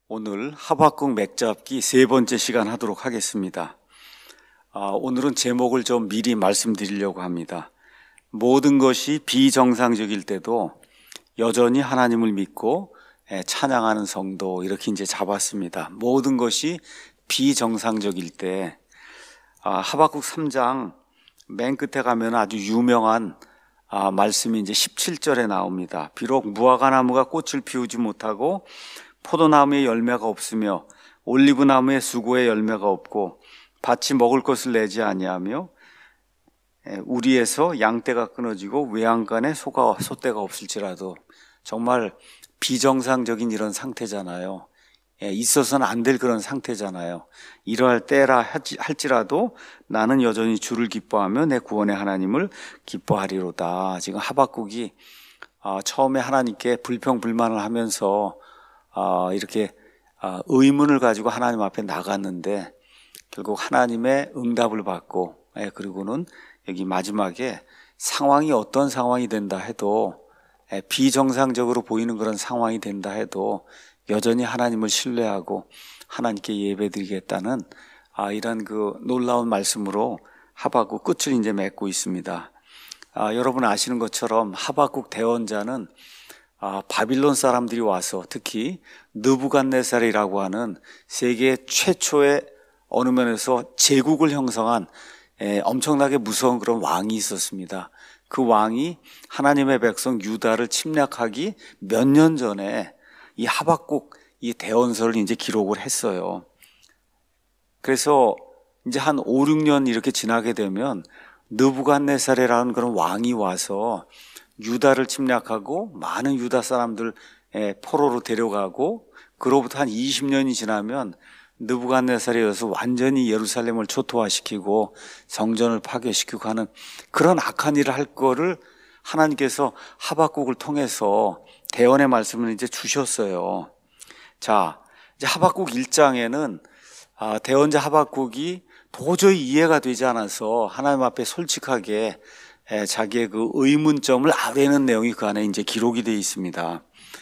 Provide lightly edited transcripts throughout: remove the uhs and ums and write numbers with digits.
오늘 하박국 맥잡기 세 번째 시간 하도록 하겠습니다. 오늘은 제목을 좀 미리 말씀드리려고 합니다. 모든 것이 비정상적일 때도 여전히 하나님을 믿고 찬양하는 성도, 이렇게 이제 잡았습니다. 모든 것이 비정상적일 때, 하박국 3장 맨 끝에 가면 아주 유명한 말씀이 이제 17절에 나옵니다. 비록 무화과나무가 꽃을 피우지 못하고 포도나무에 열매가 없으며 올리브나무에 수고에 열매가 없고 밭이 먹을 것을 내지 아니하며 우리에서 양떼가 끊어지고 외양간에 소떼가 없을지라도, 정말 비정상적인 이런 상태잖아요. 있어서는 안 될 그런 상태잖아요. 이러할 때라 할지라도 나는 여전히 주를 기뻐하며 내 구원의 하나님을 기뻐하리로다. 지금 하박국이 처음에 하나님께 불평불만을 하면서 이렇게 의문을 가지고 하나님 앞에 나갔는데 결국 하나님의 응답을 받고, 그리고는 여기 마지막에 상황이 어떤 상황이 된다 해도, 비정상적으로 보이는 그런 상황이 된다 해도 여전히 하나님을 신뢰하고 하나님께 예배드리겠다는 이런 그 놀라운 말씀으로 하박국 끝을 이제 맺고 있습니다. 여러분 아시는 것처럼 하박국 대언자는 바빌론 사람들이 와서, 특히 느부갓네살이라고 하는 세계 최초의 어느 면에서 제국을 형성한 엄청나게 무서운 그런 왕이 있었습니다. 그 왕이 하나님의 백성 유다를 침략하기 몇 년 전에 이 하박국 이 대언서를 이제 기록을 했어요. 그래서 이제 한 5, 6년 이렇게 지나게 되면 느부갓네살이라는 그런 왕이 와서 유다를 침략하고 많은 유다 사람들 포로로 데려가고, 그로부터 한 20년이 지나면 느부갓네살에 의해서 완전히 예루살렘을 초토화시키고 성전을 파괴시키고 하는 그런 악한 일을 할 거를 하나님께서 하박국을 통해서 대언의 말씀을 이제 주셨어요. 자, 이제 하박국 1장에는 대언자 하박국이 도저히 이해가 되지 않아서 하나님 앞에 솔직하게 자기의 그 의문점을 아뢰는 내용이 그 안에 이제 기록이 되어 있습니다.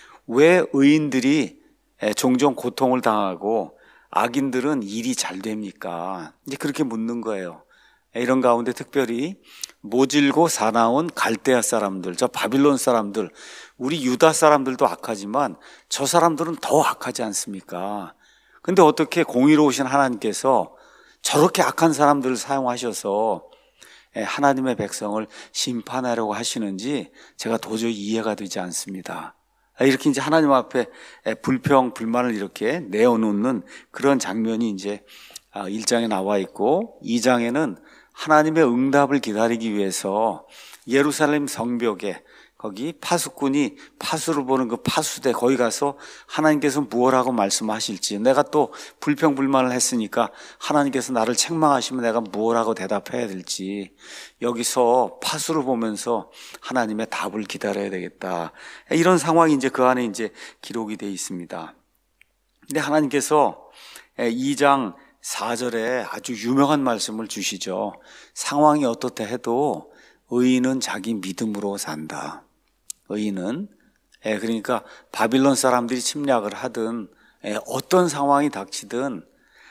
왜 의인들이 종종 고통을 당하고 악인들은 일이 잘 됩니까? 이제 그렇게 묻는 거예요. 이런 가운데 특별히 모질고 사나운 갈대아 사람들, 저 바빌론 사람들, 우리 유다 사람들도 악하지만 저 사람들은 더 악하지 않습니까? 근데 어떻게 공의로우신 하나님께서 저렇게 악한 사람들을 사용하셔서 하나님의 백성을 심판하려고 하시는지 제가 도저히 이해가 되지 않습니다. 이렇게 이제 하나님 앞에 불평, 불만을 이렇게 내어놓는 그런 장면이 이제 1장에 나와 있고, 2장에는 하나님의 응답을 기다리기 위해서 예루살렘 성벽에, 거기 파수꾼이 파수를 보는 그 파수대, 거기 가서 하나님께서 무엇라고 말씀하실지, 내가 또 불평불만을 했으니까 하나님께서 나를 책망하시면 내가 무엇라고 대답해야 될지, 여기서 파수를 보면서 하나님의 답을 기다려야 되겠다. 이런 상황이 이제 그 안에 이제 기록이 되어 있습니다. 근데 하나님께서 2장 4절에 아주 유명한 말씀을 주시죠. 상황이 어떻다 해도 의인은 자기 믿음으로 산다. 의인은, 그러니까 바빌론 사람들이 침략을 하든 어떤 상황이 닥치든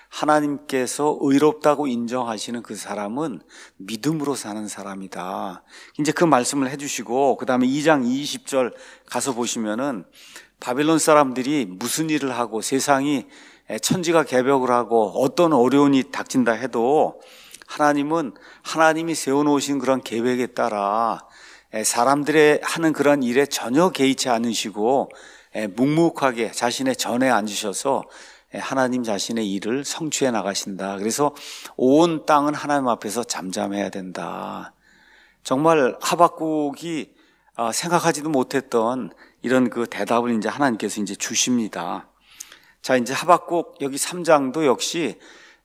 하나님께서 의롭다고 인정하시는 그 사람은 믿음으로 사는 사람이다. 이제 그 말씀을 해주시고, 그 다음에 2장 20절 가서 보시면은 바빌론 사람들이 무슨 일을 하고 세상이 천지가 개벽을 하고 어떤 어려움이 닥친다 해도 하나님은 하나님이 세워놓으신 그런 계획에 따라 사람들의 하는 그런 일에 전혀 개의치 않으시고 묵묵하게 자신의 전에 앉으셔서 하나님 자신의 일을 성취해 나가신다. 그래서 온 땅은 하나님 앞에서 잠잠해야 된다. 정말 하박국이 생각하지도 못했던 이런 그 대답을 이제 하나님께서 이제 주십니다. 자, 이제 하박국 여기 3장도 역시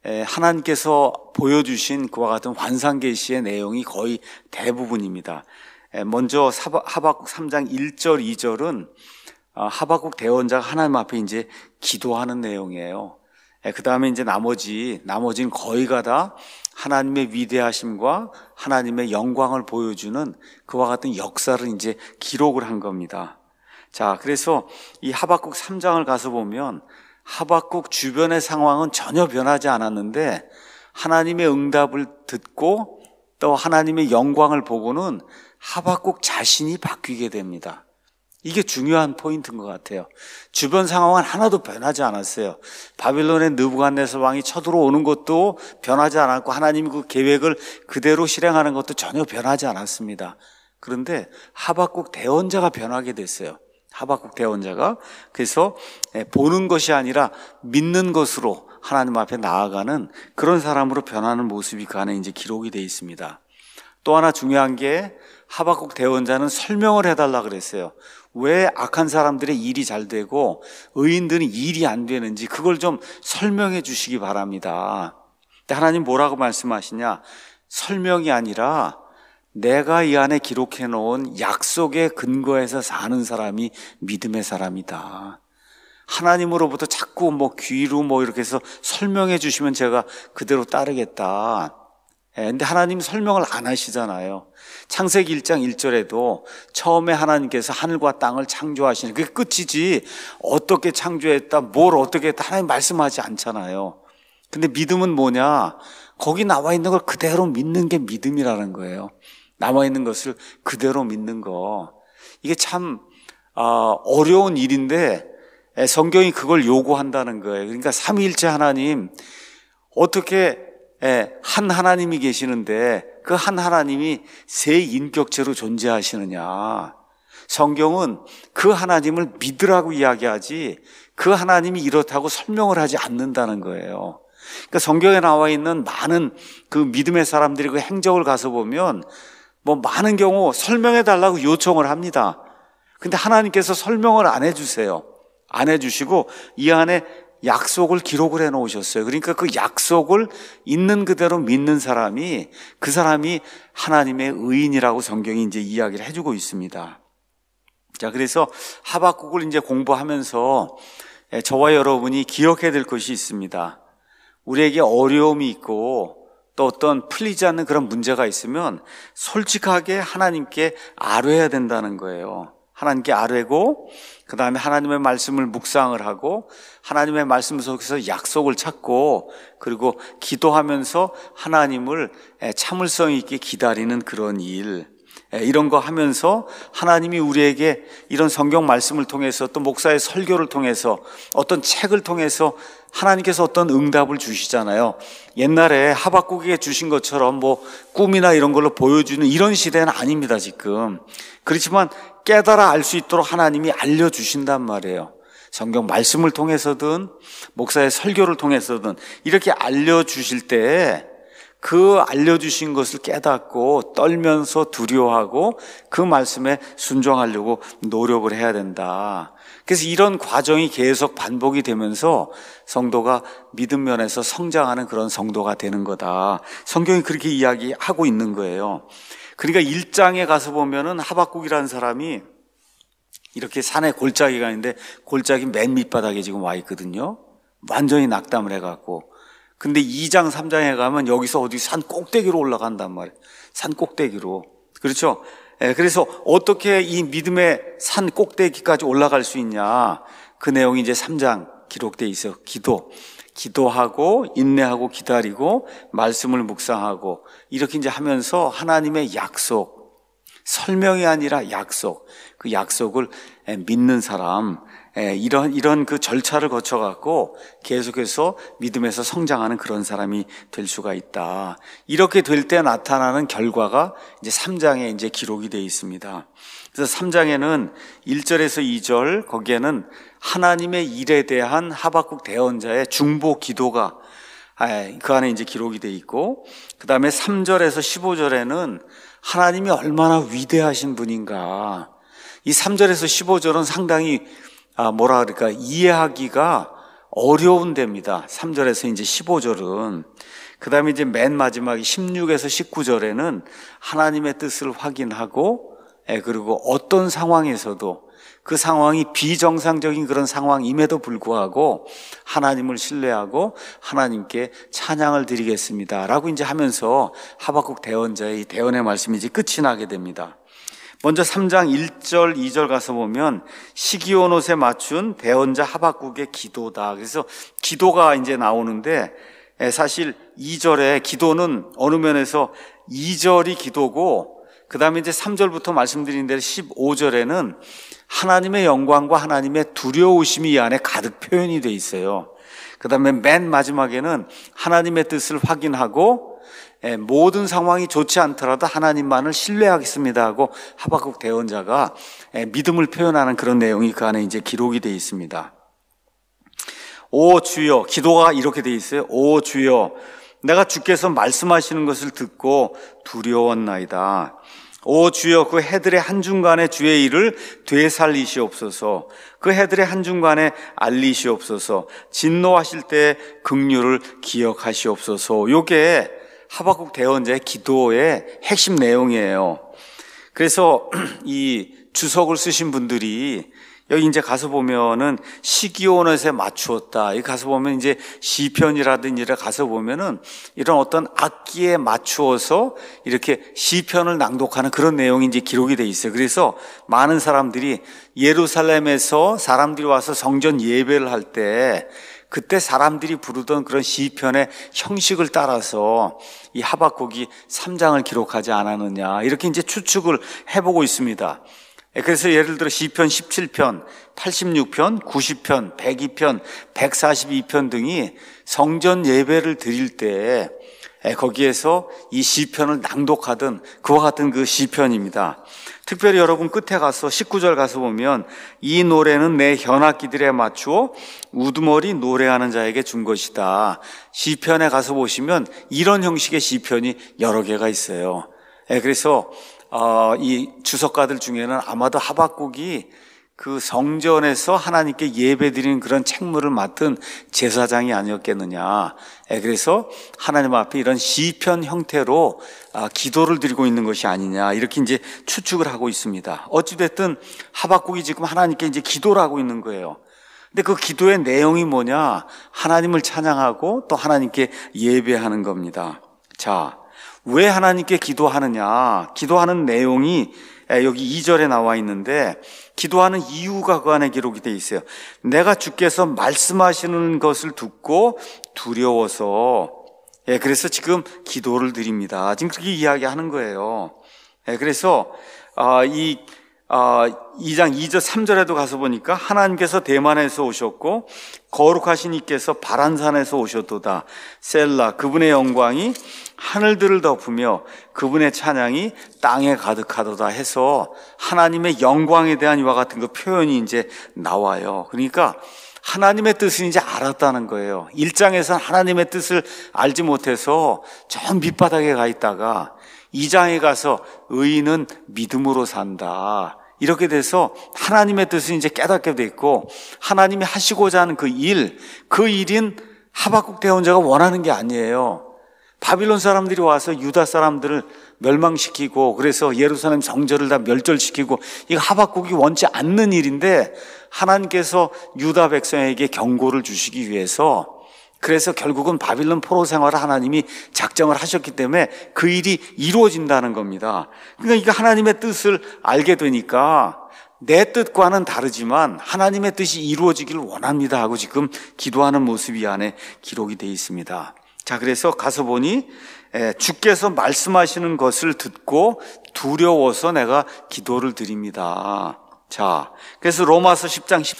하나님께서 보여주신 그와 같은 환상계시의 내용이 거의 대부분입니다. 먼저 하박국 3장 1절, 2절은 하박국 대언자가 하나님 앞에 이제 기도하는 내용이에요. 그 다음에 이제 나머지는 거의가 다 하나님의 위대하심과 하나님의 영광을 보여주는 그와 같은 역사를 이제 기록을 한 겁니다. 자, 그래서 이 하박국 3장을 가서 보면 하박국 주변의 상황은 전혀 변하지 않았는데 하나님의 응답을 듣고 또 하나님의 영광을 보고는 하박국 자신이 바뀌게 됩니다. 이게 중요한 포인트인 것 같아요. 주변 상황은 하나도 변하지 않았어요. 바빌론의 느부갓네살 왕이 쳐들어오는 것도 변하지 않았고 하나님이 그 계획을 그대로 실행하는 것도 전혀 변하지 않았습니다. 그런데 하박국 대언자가 변하게 됐어요. 하박국 대언자가. 그래서 보는 것이 아니라 믿는 것으로 하나님 앞에 나아가는 그런 사람으로 변하는 모습이 그 안에 이제 기록이 되어 있습니다. 또 하나 중요한 게 하박국 대언자는 설명을 해달라 그랬어요. 왜 악한 사람들의 일이 잘 되고 의인들은 일이 안 되는지 그걸 좀 설명해 주시기 바랍니다. 근데 하나님 뭐라고 말씀하시냐? 설명이 아니라 내가 이 안에 기록해 놓은 약속의 근거에서 사는 사람이 믿음의 사람이다. 하나님으로부터 자꾸 귀로 이렇게 해서 설명해 주시면 제가 그대로 따르겠다. 근데 하나님 설명을 안 하시잖아요. 창세기 1장 1절에도 처음에 하나님께서 하늘과 땅을 창조하시는 그게 끝이지 어떻게 창조했다, 뭘 어떻게 했다 하나님 말씀하지 않잖아요. 근데 믿음은 뭐냐? 거기 나와 있는 걸 그대로 믿는 게 믿음이라는 거예요. 나와 있는 것을 그대로 믿는 거. 이게 참 어려운 일인데 성경이 그걸 요구한다는 거예요. 그러니까 삼위일체 하나님, 어떻게 한 하나님이 계시는데 그 한 하나님이 세 인격체로 존재하시느냐. 성경은 그 하나님을 믿으라고 이야기하지 그 하나님이 이렇다고 설명을 하지 않는다는 거예요. 그러니까 성경에 나와 있는 많은 그 믿음의 사람들이 그 행적을 가서 보면 많은 경우 설명해 달라고 요청을 합니다. 근데 하나님께서 설명을 안 해주세요. 안 해주시고 이 안에 약속을 기록을 해 놓으셨어요. 그러니까 그 약속을 있는 그대로 믿는 사람이, 그 사람이 하나님의 의인이라고 성경이 이제 이야기를 해주고 있습니다. 자, 그래서 하박국을 이제 공부하면서 저와 여러분이 기억해야 될 것이 있습니다. 우리에게 어려움이 있고 또 어떤 풀리지 않는 그런 문제가 있으면 솔직하게 하나님께 아뢰야 된다는 거예요. 하나님께 아뢰고 그 다음에 하나님의 말씀을 묵상을 하고 하나님의 말씀 속에서 약속을 찾고 그리고 기도하면서 하나님을 참을성 있게 기다리는 그런 일, 이런 거 하면서 하나님이 우리에게 이런 성경 말씀을 통해서 또 목사의 설교를 통해서 어떤 책을 통해서 하나님께서 어떤 응답을 주시잖아요. 옛날에 하박국에게 주신 것처럼 꿈이나 이런 걸로 보여주는 이런 시대는 아닙니다, 지금. 그렇지만 깨달아 알 수 있도록 하나님이 알려주신단 말이에요. 성경 말씀을 통해서든 목사의 설교를 통해서든 이렇게 알려주실 때 그 알려주신 것을 깨닫고 떨면서 두려워하고 그 말씀에 순종하려고 노력을 해야 된다. 그래서 이런 과정이 계속 반복이 되면서 성도가 믿음 면에서 성장하는 그런 성도가 되는 거다. 성경이 그렇게 이야기하고 있는 거예요. 그러니까 1장에 가서 보면은 하박국이라는 사람이 이렇게 산에 골짜기가 있는데 골짜기 맨 밑바닥에 지금 와 있거든요. 완전히 낙담을 해갖고. 근데 2장, 3장에 가면 여기서 어디 산 꼭대기로 올라간단 말이에요. 산 꼭대기로. 그렇죠? 그래서 어떻게 이 믿음의 산 꼭대기까지 올라갈 수 있냐. 그 내용이 이제 3장 기록되어 있어요. 기도하고 인내하고 기다리고 말씀을 묵상하고 이렇게 이제 하면서 하나님의 약속, 설명이 아니라 약속, 그 약속을 믿는 사람, 이런 그 절차를 거쳐갖고 계속해서 믿음에서 성장하는 그런 사람이 될 수가 있다. 이렇게 될 때 나타나는 결과가 이제 3장에 이제 기록이 되어 있습니다. 그래서 3장에는 1절에서 2절, 거기에는 하나님의 일에 대한 하박국 대언자의 중보 기도가 그 안에 이제 기록이 되어 있고, 그 다음에 3절에서 15절에는 하나님이 얼마나 위대하신 분인가. 이 3절에서 15절은 상당히 이해하기가 어려운 데입니다. 3절에서 이제 15절은. 그 다음에 이제 맨 마지막 16에서 19절에는 하나님의 뜻을 확인하고, 그리고 어떤 상황에서도 그 상황이 비정상적인 그런 상황임에도 불구하고 하나님을 신뢰하고 하나님께 찬양을 드리겠습니다 라고 이제 하면서 하박국 대언자의 이 대언의 말씀이 이제 끝이 나게 됩니다. 먼저 3장 1절, 2절 가서 보면 시기온 옷에 맞춘 대언자 하박국의 기도다. 그래서 기도가 이제 나오는데 사실 2절에 기도는 어느 면에서 2절이 기도고 그 다음에 이제 3절부터 말씀드린 대로 15절에는 하나님의 영광과 하나님의 두려우심이 이 안에 가득 표현이 돼 있어요. 그 다음에 맨 마지막에는 하나님의 뜻을 확인하고 모든 상황이 좋지 않더라도 하나님만을 신뢰하겠습니다 하고 하박국 대언자가 믿음을 표현하는 그런 내용이 그 안에 이제 기록이 되어 있습니다. 오 주여, 기도가 이렇게 되어 있어요. 오 주여, 내가 주께서 말씀하시는 것을 듣고 두려웠나이다. 오 주여, 그 해들의 한중간에 주의 일을 되살리시옵소서. 그 해들의 한중간에 알리시옵소서. 진노하실 때 긍휼을 기억하시옵소서. 요게 하박국 대언자의 기도의 핵심 내용이에요. 그래서 이 주석을 쓰신 분들이 여기 이제 가서 보면은 시기온 옷에 맞추었다. 여기 가서 보면 이제 시편이라든지 가서 보면은 이런 어떤 악기에 맞추어서 이렇게 시편을 낭독하는 그런 내용이 이제 기록이 돼 있어요. 그래서 많은 사람들이 예루살렘에서 사람들이 와서 성전 예배를 할 때 그때 사람들이 부르던 그런 시편의 형식을 따라서 이 하박국이 3장을 기록하지 않았느냐 이렇게 이제 추측을 해보고 있습니다. 그래서 예를 들어 시편 17편, 86편, 90편, 102편, 142편 등이 성전 예배를 드릴 때 거기에서 이 시편을 낭독하던 그와 같은 그 시편입니다. 특별히 여러분 끝에 가서 19절 가서 보면 이 노래는 내 현악기들에 맞추어 우두머리 노래하는 자에게 준 것이다. 시편에 가서 보시면 이런 형식의 시편이 여러 개가 있어요. 그래서 이 주석가들 중에는 아마도 하박국이 그 성전에서 하나님께 예배드리는 그런 책무를 맡은 제사장이 아니었겠느냐. 그래서 하나님 앞에 이런 시편 형태로 기도를 드리고 있는 것이 아니냐 이렇게 이제 추측을 하고 있습니다. 어찌됐든 하박국이 지금 하나님께 이제 기도를 하고 있는 거예요. 근데 그 기도의 내용이 뭐냐? 하나님을 찬양하고 또 하나님께 예배하는 겁니다. 자, 왜 하나님께 기도하느냐? 기도하는 내용이 여기 2절에 나와 있는데 기도하는 이유가 그 안에 기록이 되어 있어요. 내가 주께서 말씀하시는 것을 듣고 두려워서 그래서 지금 기도를 드립니다. 지금 그렇게 이야기하는 거예요. 그래서 2장 2절 3절에도 가서 보니까 하나님께서 대만에서 오셨고 거룩하신 이께서 바란산에서 오셨도다. 셀라, 그분의 영광이 하늘들을 덮으며 그분의 찬양이 땅에 가득하도다 해서 하나님의 영광에 대한 이와 같은 그 표현이 이제 나와요. 그러니까 하나님의 뜻을 이제 알았다는 거예요. 1장에서는 하나님의 뜻을 알지 못해서 저 밑바닥에 가 있다가 2장에 가서 의인은 믿음으로 산다. 이렇게 돼서 하나님의 뜻을 이제 깨닫게 됐고 하나님이 하시고자 하는 그 일인 하박국 대언자가 원하는 게 아니에요. 바빌론 사람들이 와서 유다 사람들을 멸망시키고 그래서 예루살렘 성전을 다 멸절시키고 이거 하박국이 원치 않는 일인데 하나님께서 유다 백성에게 경고를 주시기 위해서 그래서 결국은 바빌론 포로 생활을 하나님이 작정을 하셨기 때문에 그 일이 이루어진다는 겁니다. 그러니까 이거 하나님의 뜻을 알게 되니까 내 뜻과는 다르지만 하나님의 뜻이 이루어지기를 원합니다 하고 지금 기도하는 모습이 안에 기록이 되어 있습니다. 자, 그래서 가서 보니 주께서 말씀하시는 것을 듣고 두려워서 내가 기도를 드립니다. 자, 그래서 로마서 10장 10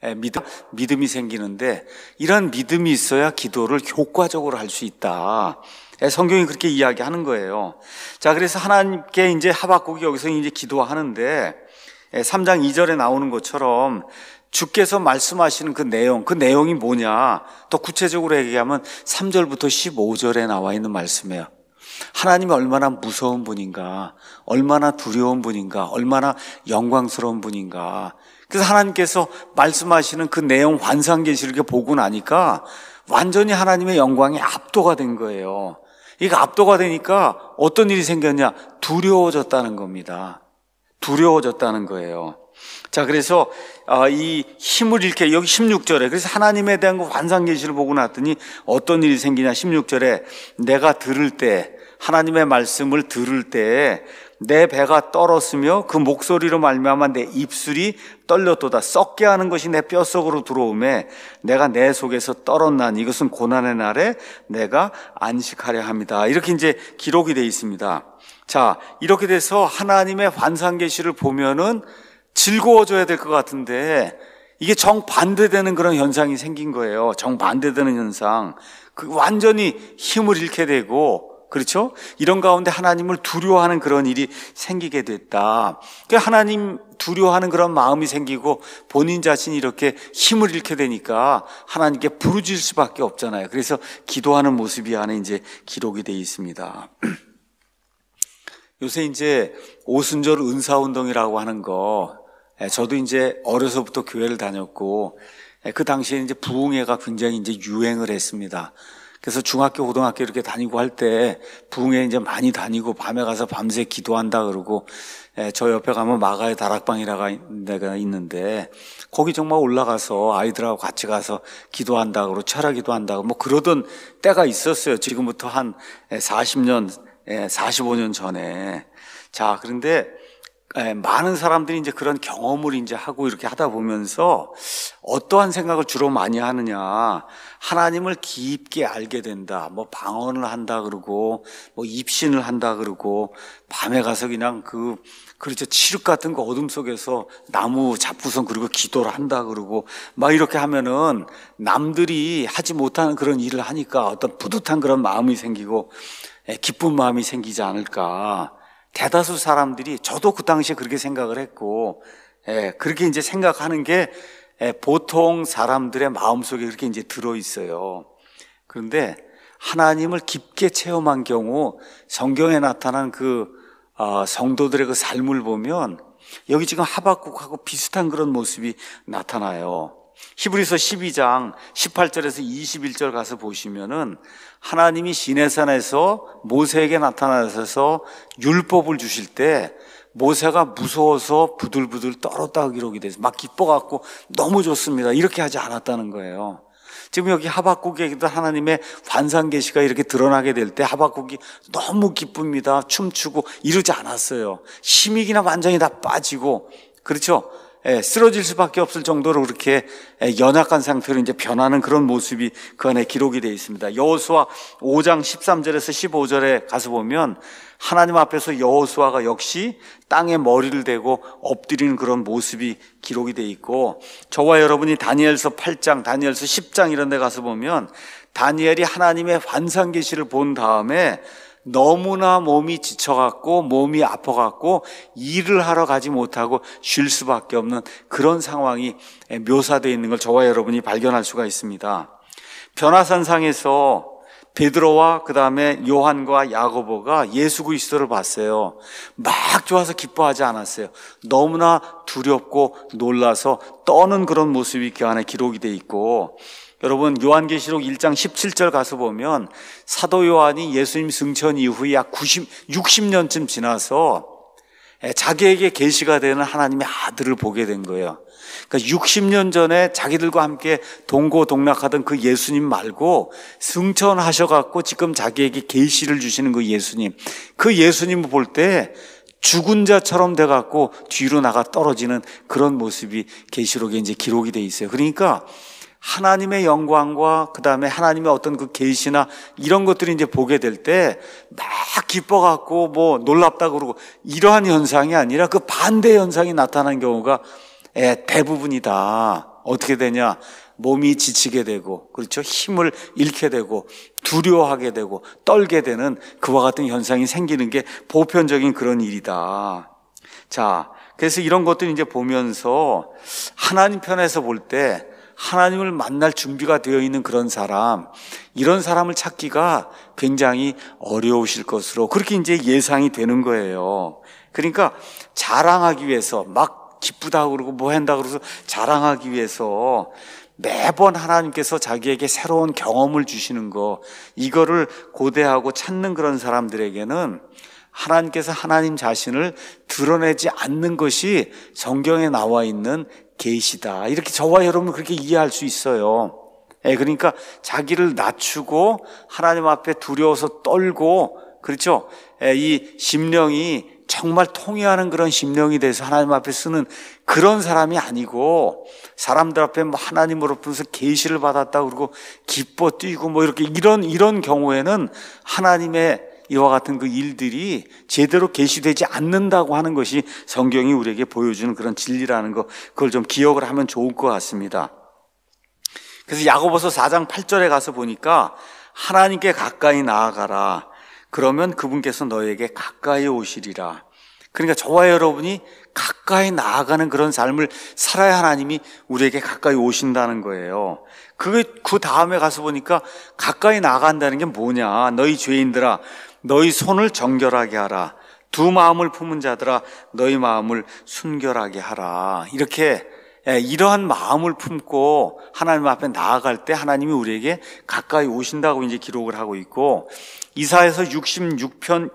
믿음이 생기는데 이런 믿음이 있어야 기도를 효과적으로 할 수 있다. 성경이 그렇게 이야기하는 거예요. 자, 그래서 하나님께 이제 하박국이 여기서 이제 기도하는데 3장 2절에 나오는 것처럼 주께서 말씀하시는 그 내용이 뭐냐? 더 구체적으로 얘기하면 3절부터 15절에 나와 있는 말씀이에요. 하나님이 얼마나 무서운 분인가, 얼마나 두려운 분인가, 얼마나 영광스러운 분인가. 그래서 하나님께서 말씀하시는 그 내용 환상계시를 보고 나니까 완전히 하나님의 영광이 압도가 된 거예요. 이거 압도가 되니까 어떤 일이 생겼냐? 두려워졌다는 겁니다. 두려워졌다는 거예요. 자, 그래서 이 힘을 잃게 여기 16절에 그래서 하나님에 대한 그 환상계시를 보고 났더니 어떤 일이 생기냐? 16절에 내가 들을 때 하나님의 말씀을 들을 때 내 배가 떨었으며 그 목소리로 말미암아 내 입술이 떨렸도다. 썩게 하는 것이 내 뼛속으로 들어오매 내가 내 속에서 떨었나니 이것은 고난의 날에 내가 안식하려 합니다. 이렇게 이제 기록이 되어 있습니다. 자, 이렇게 돼서 하나님의 환상 계시를 보면은 즐거워져야 될 것 같은데 이게 정반대되는 그런 현상이 생긴 거예요. 정반대되는 현상. 완전히 힘을 잃게 되고, 그렇죠? 이런 가운데 하나님을 두려워하는 그런 일이 생기게 됐다. 하나님 두려워하는 그런 마음이 생기고 본인 자신이 이렇게 힘을 잃게 되니까 하나님께 부르짖을 수밖에 없잖아요. 그래서 기도하는 모습이 안에 이제 기록이 되어 있습니다. 요새 이제 오순절 은사운동이라고 하는 거, 저도 이제 어려서부터 교회를 다녔고, 그 당시에 이제 부흥회가 굉장히 이제 유행을 했습니다. 그래서 중학교, 고등학교 이렇게 다니고 할 때 부흥회 이제 많이 다니고 밤에 가서 밤새 기도한다 그러고, 저 옆에 가면 마가의 다락방이라는 데가 있는데 거기 정말 올라가서 아이들하고 같이 가서 기도한다 그러고 철야 기도한다고 뭐 그러던 때가 있었어요. 지금부터 한 40년, 45년 전에. 자, 그런데 많은 사람들이 이제 그런 경험을 이제 하고 이렇게 하다 보면서 어떠한 생각을 주로 많이 하느냐. 하나님을 깊게 알게 된다. 뭐 방언을 한다 그러고, 뭐 입신을 한다 그러고, 밤에 가서 그냥 그렇죠. 칠흑 같은 거 어둠 속에서 나무 잡고선 그리고 기도를 한다 그러고, 막 이렇게 하면은 남들이 하지 못하는 그런 일을 하니까 어떤 뿌듯한 그런 마음이 생기고, 기쁜 마음이 생기지 않을까. 대다수 사람들이 저도 그 당시에 그렇게 생각을 했고, 그렇게 이제 생각하는 게 보통 사람들의 마음속에 그렇게 이제 들어 있어요. 그런데 하나님을 깊게 체험한 경우 성경에 나타난 성도들의 그 삶을 보면 여기 지금 하박국하고 비슷한 그런 모습이 나타나요. 히브리서 12장 18절에서 21절 가서 보시면은 하나님이 시내산에서 모세에게 나타나셔서 율법을 주실 때 모세가 무서워서 부들부들 떨었다고 기록이 돼서 막 기뻐갖고 너무 좋습니다. 이렇게 하지 않았다는 거예요. 지금 여기 하박국에게도 하나님의 환상 계시가 이렇게 드러나게 될 때 하박국이 너무 기쁩니다. 춤추고 이러지 않았어요. 힘이기나 완전히 다 빠지고, 그렇죠? 쓰러질 수밖에 없을 정도로 그렇게 연약한 상태로 이제 변하는 그런 모습이 그 안에 기록이 되어 있습니다. 여호수아 5장 13절에서 15절에 가서 보면 하나님 앞에서 여호수아가 역시 땅에 머리를 대고 엎드리는 그런 모습이 기록이 되어 있고, 저와 여러분이 다니엘서 8장, 다니엘서 10장 이런 데 가서 보면 다니엘이 하나님의 환상 계시를 본 다음에 너무나 몸이 지쳐갖고 몸이 아파갖고 일을 하러 가지 못하고 쉴 수밖에 없는 그런 상황이 묘사되어 있는 걸 저와 여러분이 발견할 수가 있습니다. 변화산상에서 베드로와 그 다음에 요한과 야고보가 예수 그리스도를 봤어요. 막 좋아서 기뻐하지 않았어요. 너무나 두렵고 놀라서 떠는 그런 모습이 그 안에 기록이 되어 있고, 여러분 요한계시록 1장 17절 가서 보면 사도 요한이 예수님 승천 이후에 약 60년쯤 지나서 자기에게 계시가 되는 하나님의 아들을 보게 된 거예요. 그러니까 60년 전에 자기들과 함께 동고동락하던 그 예수님 말고 승천하셔갖고 지금 자기에게 계시를 주시는 그 예수님을 볼 때 죽은 자처럼 돼갖고 뒤로 나가 떨어지는 그런 모습이 계시록에 이제 기록이 돼 있어요. 그러니까 하나님의 영광과 그 다음에 하나님의 어떤 그 계시나 이런 것들이 이제 보게 될 때 막 기뻐갖고 뭐 놀랍다 그러고 이러한 현상이 아니라 그 반대 현상이 나타나는 경우가 대부분이다. 어떻게 되냐? 몸이 지치게 되고, 그렇죠? 힘을 잃게 되고, 두려워하게 되고, 떨게 되는 그와 같은 현상이 생기는 게 보편적인 그런 일이다. 자, 그래서 이런 것들 이제 보면서 하나님 편에서 볼 때 하나님을 만날 준비가 되어 있는 그런 사람, 이런 사람을 찾기가 굉장히 어려우실 것으로 그렇게 이제 예상이 되는 거예요. 그러니까 자랑하기 위해서 막 기쁘다고 그러고 뭐 한다고 그래서 자랑하기 위해서 매번 하나님께서 자기에게 새로운 경험을 주시는 거, 이거를 고대하고 찾는 그런 사람들에게는 하나님께서 하나님 자신을 드러내지 않는 것이 성경에 나와 있는 계시다. 이렇게 저와 여러분 그렇게 이해할 수 있어요. 그러니까 자기를 낮추고 하나님 앞에 두려워서 떨고, 그렇죠? 이 심령이 정말 통회하는 그런 심령이 돼서 하나님 앞에 쓰는 그런 사람이 아니고, 사람들 앞에 뭐 하나님으로부터 계시를 받았다 그러고 기뻐 뛰고 뭐 이렇게 이런 경우에는 하나님의 이와 같은 그 일들이 제대로 계시되지 않는다고 하는 것이 성경이 우리에게 보여주는 그런 진리라는 거, 그걸 좀 기억을 하면 좋을 것 같습니다. 그래서 야고보서 4장 8절에 가서 보니까 하나님께 가까이 나아가라. 그러면 그분께서 너에게 가까이 오시리라. 그러니까 저와 여러분이 가까이 나아가는 그런 삶을 살아야 하나님이 우리에게 가까이 오신다는 거예요. 그 다음에 가서 보니까 가까이 나아간다는 게 뭐냐. 너희 죄인들아, 너희 손을 정결하게 하라. 두 마음을 품은 자들아, 너희 마음을 순결하게 하라. 이렇게 이러한 마음을 품고 하나님 앞에 나아갈 때 하나님이 우리에게 가까이 오신다고 이제 기록을 하고 있고, 이사야서 66장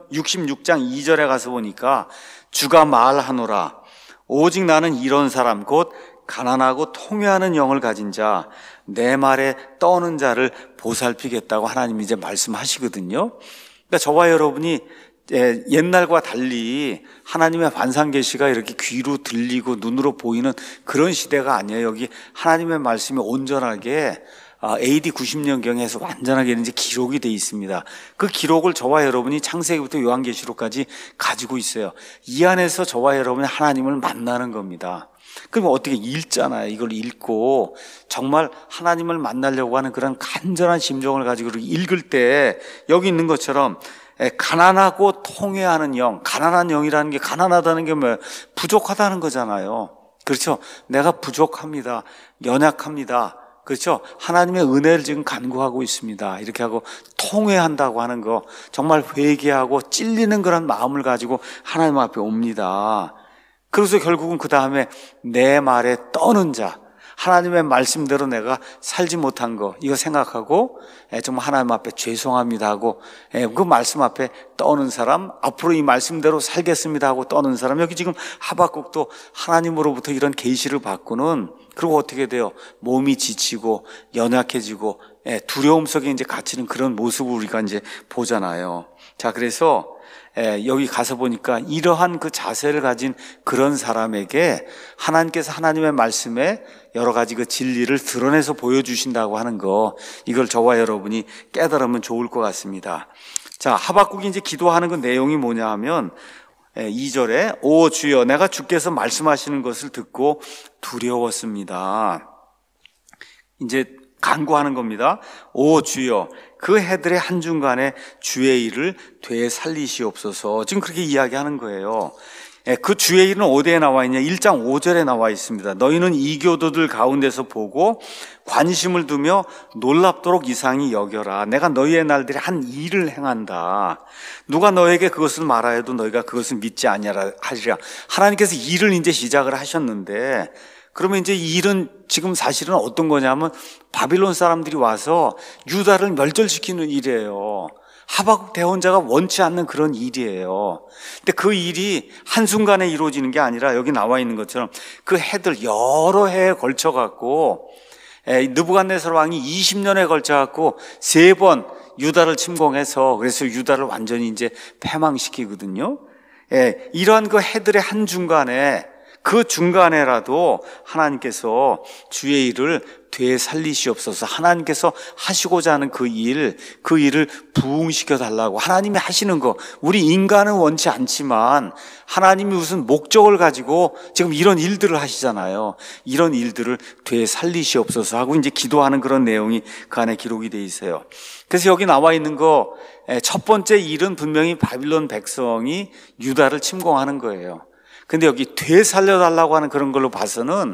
2절에 가서 보니까 주가 말하노라. 오직 나는 이런 사람 곧 가난하고 통회하는 영을 가진 자, 내 말에 떠는 자를 보살피겠다고 하나님이 이제 말씀하시거든요. 그러니까 저와 여러분이 옛날과 달리 하나님의 반상 계시가 이렇게 귀로 들리고 눈으로 보이는 그런 시대가 아니에요. 여기 하나님의 말씀이 온전하게 AD 90년경에서 완전하게 이제 기록이 돼 있습니다. 그 기록을 저와 여러분이 창세기부터 요한계시록까지 가지고 있어요. 이 안에서 저와 여러분이 하나님을 만나는 겁니다. 그러면 어떻게 읽잖아요. 이걸 읽고 정말 하나님을 만나려고 하는 그런 간절한 심정을 가지고 읽을 때 여기 있는 것처럼 가난하고 통회하는 영, 가난한 영이라는 게, 가난하다는 게 뭐예요? 부족하다는 거잖아요. 그렇죠? 내가 부족합니다. 연약합니다. 그렇죠? 하나님의 은혜를 지금 간구하고 있습니다. 이렇게 하고 통회한다고 하는 거, 정말 회개하고 찔리는 그런 마음을 가지고 하나님 앞에 옵니다. 그래서 결국은 그 다음에 내 말에 떠는 자, 하나님의 말씀대로 내가 살지 못한 거, 이거 생각하고 정말 하나님 앞에 죄송합니다 하고 그 말씀 앞에 떠는 사람, 앞으로 이 말씀대로 살겠습니다 하고 떠는 사람. 여기 지금 하박국도 하나님으로부터 이런 계시를 받고는, 그리고 어떻게 돼요? 몸이 지치고 연약해지고 두려움 속에 이제 갇히는 그런 모습을 우리가 이제 보잖아요. 자, 그래서 여기 가서 보니까 이러한 그 자세를 가진 그런 사람에게 하나님께서 하나님의 말씀에 여러 가지 그 진리를 드러내서 보여주신다고 하는 거, 이걸 저와 여러분이 깨달으면 좋을 것 같습니다. 자, 하박국이 이제 기도하는 그 내용이 뭐냐 하면 2절에 오 주여, 내가 주께서 말씀하시는 것을 듣고 두려웠습니다. 이제 간구하는 겁니다. 오 주여, 그 해들의 한중간에 주의 일을 되살리시옵소서. 지금 그렇게 이야기하는 거예요. 그 주의 일은 어디에 나와 있냐? 1장 5절에 나와 있습니다. 너희는 이교도들 가운데서 보고 관심을 두며 놀랍도록 이상히 여겨라. 내가 너희의 날들에 한 일을 행한다. 누가 너에게 그것을 말하여도 너희가 그것을 믿지 아니하리라. 하나님께서 일을 이제 시작을 하셨는데, 그러면 이제 이 일은 지금 사실은 어떤 거냐면 바빌론 사람들이 와서 유다를 멸절시키는 일이에요. 하박국 대언자가 원치 않는 그런 일이에요. 근데 그 일이 한순간에 이루어지는 게 아니라 여기 나와 있는 것처럼 그 해들 여러 해에 걸쳐 갖고 느부갓네살 왕이 20년에 걸쳐 갖고 3번 유다를 침공해서, 그래서 유다를 완전히 이제 패망시키거든요. 이러한 그 해들의 한중간에, 그 중간에라도 하나님께서 주의 일을 되살리시옵소서. 하나님께서 하시고자 하는 그 일을 부응시켜 달라고 하나님이 하시는 거, 우리 인간은 원치 않지만 하나님이 무슨 목적을 가지고 지금 이런 일들을 하시잖아요. 이런 일들을 되살리시옵소서 하고 이제 기도하는 그런 내용이 그 안에 기록이 돼 있어요. 그래서 여기 나와 있는 거, 첫 번째 일은 분명히 바빌론 백성이 유다를 침공하는 거예요. 근데 여기 되살려달라고 하는 그걸로 봐서는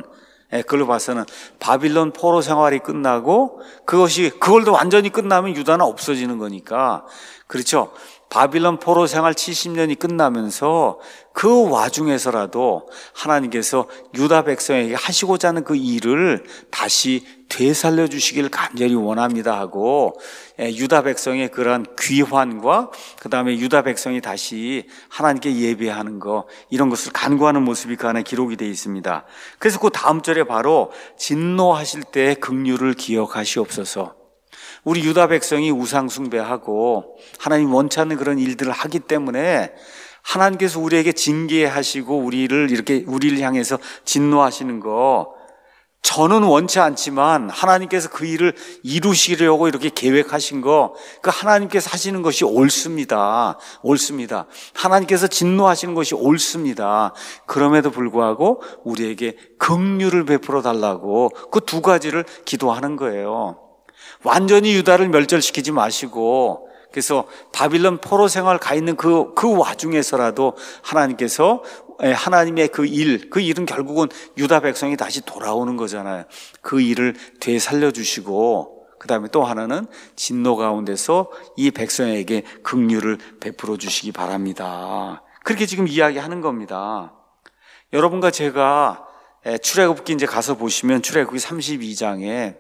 바빌론 포로 생활이 끝나고 그걸도 완전히 끝나면 유다는 없어지는 거니까, 그렇죠? 바빌론 포로 생활 70년이 끝나면서 그 와중에서라도 하나님께서 유다 백성에게 하시고자 하는 그 일을 다시 되살려 주시길 간절히 원합니다 하고, 유다 백성의 그러한 귀환과 그 다음에 유다 백성이 다시 하나님께 예배하는 거, 이런 것을 간구하는 모습이 그 안에 기록이 되어 있습니다. 그래서 그 다음 절에 바로 진노하실 때의 긍휼을 기억하시옵소서. 우리 유다 백성이 우상 숭배하고 하나님 원치 않는 그런 일들을 하기 때문에 하나님께서 우리에게 징계하시고 우리를 향해서 진노하시는 거 저는 원치 않지만 하나님께서 그 일을 이루시려고 이렇게 계획하신 거, 그 하나님께서 하시는 것이 옳습니다. 옳습니다. 하나님께서 진노하시는 것이 옳습니다. 그럼에도 불구하고 우리에게 긍휼을 베풀어 달라고 그 두 가지를 기도하는 거예요. 완전히 유다를 멸절시키지 마시고, 그래서 바빌론 포로 생활 가 있는 그 와중에서라도 하나님께서 하나님의 그 일은 결국은 유다 백성이 다시 돌아오는 거잖아요. 그 일을 되살려 주시고, 그 다음에 또 하나는 진노 가운데서 이 백성에게 긍휼을 베풀어 주시기 바랍니다. 그렇게 지금 이야기하는 겁니다. 여러분과 제가 출애굽기 이제 가서 보시면 출애굽기 32장에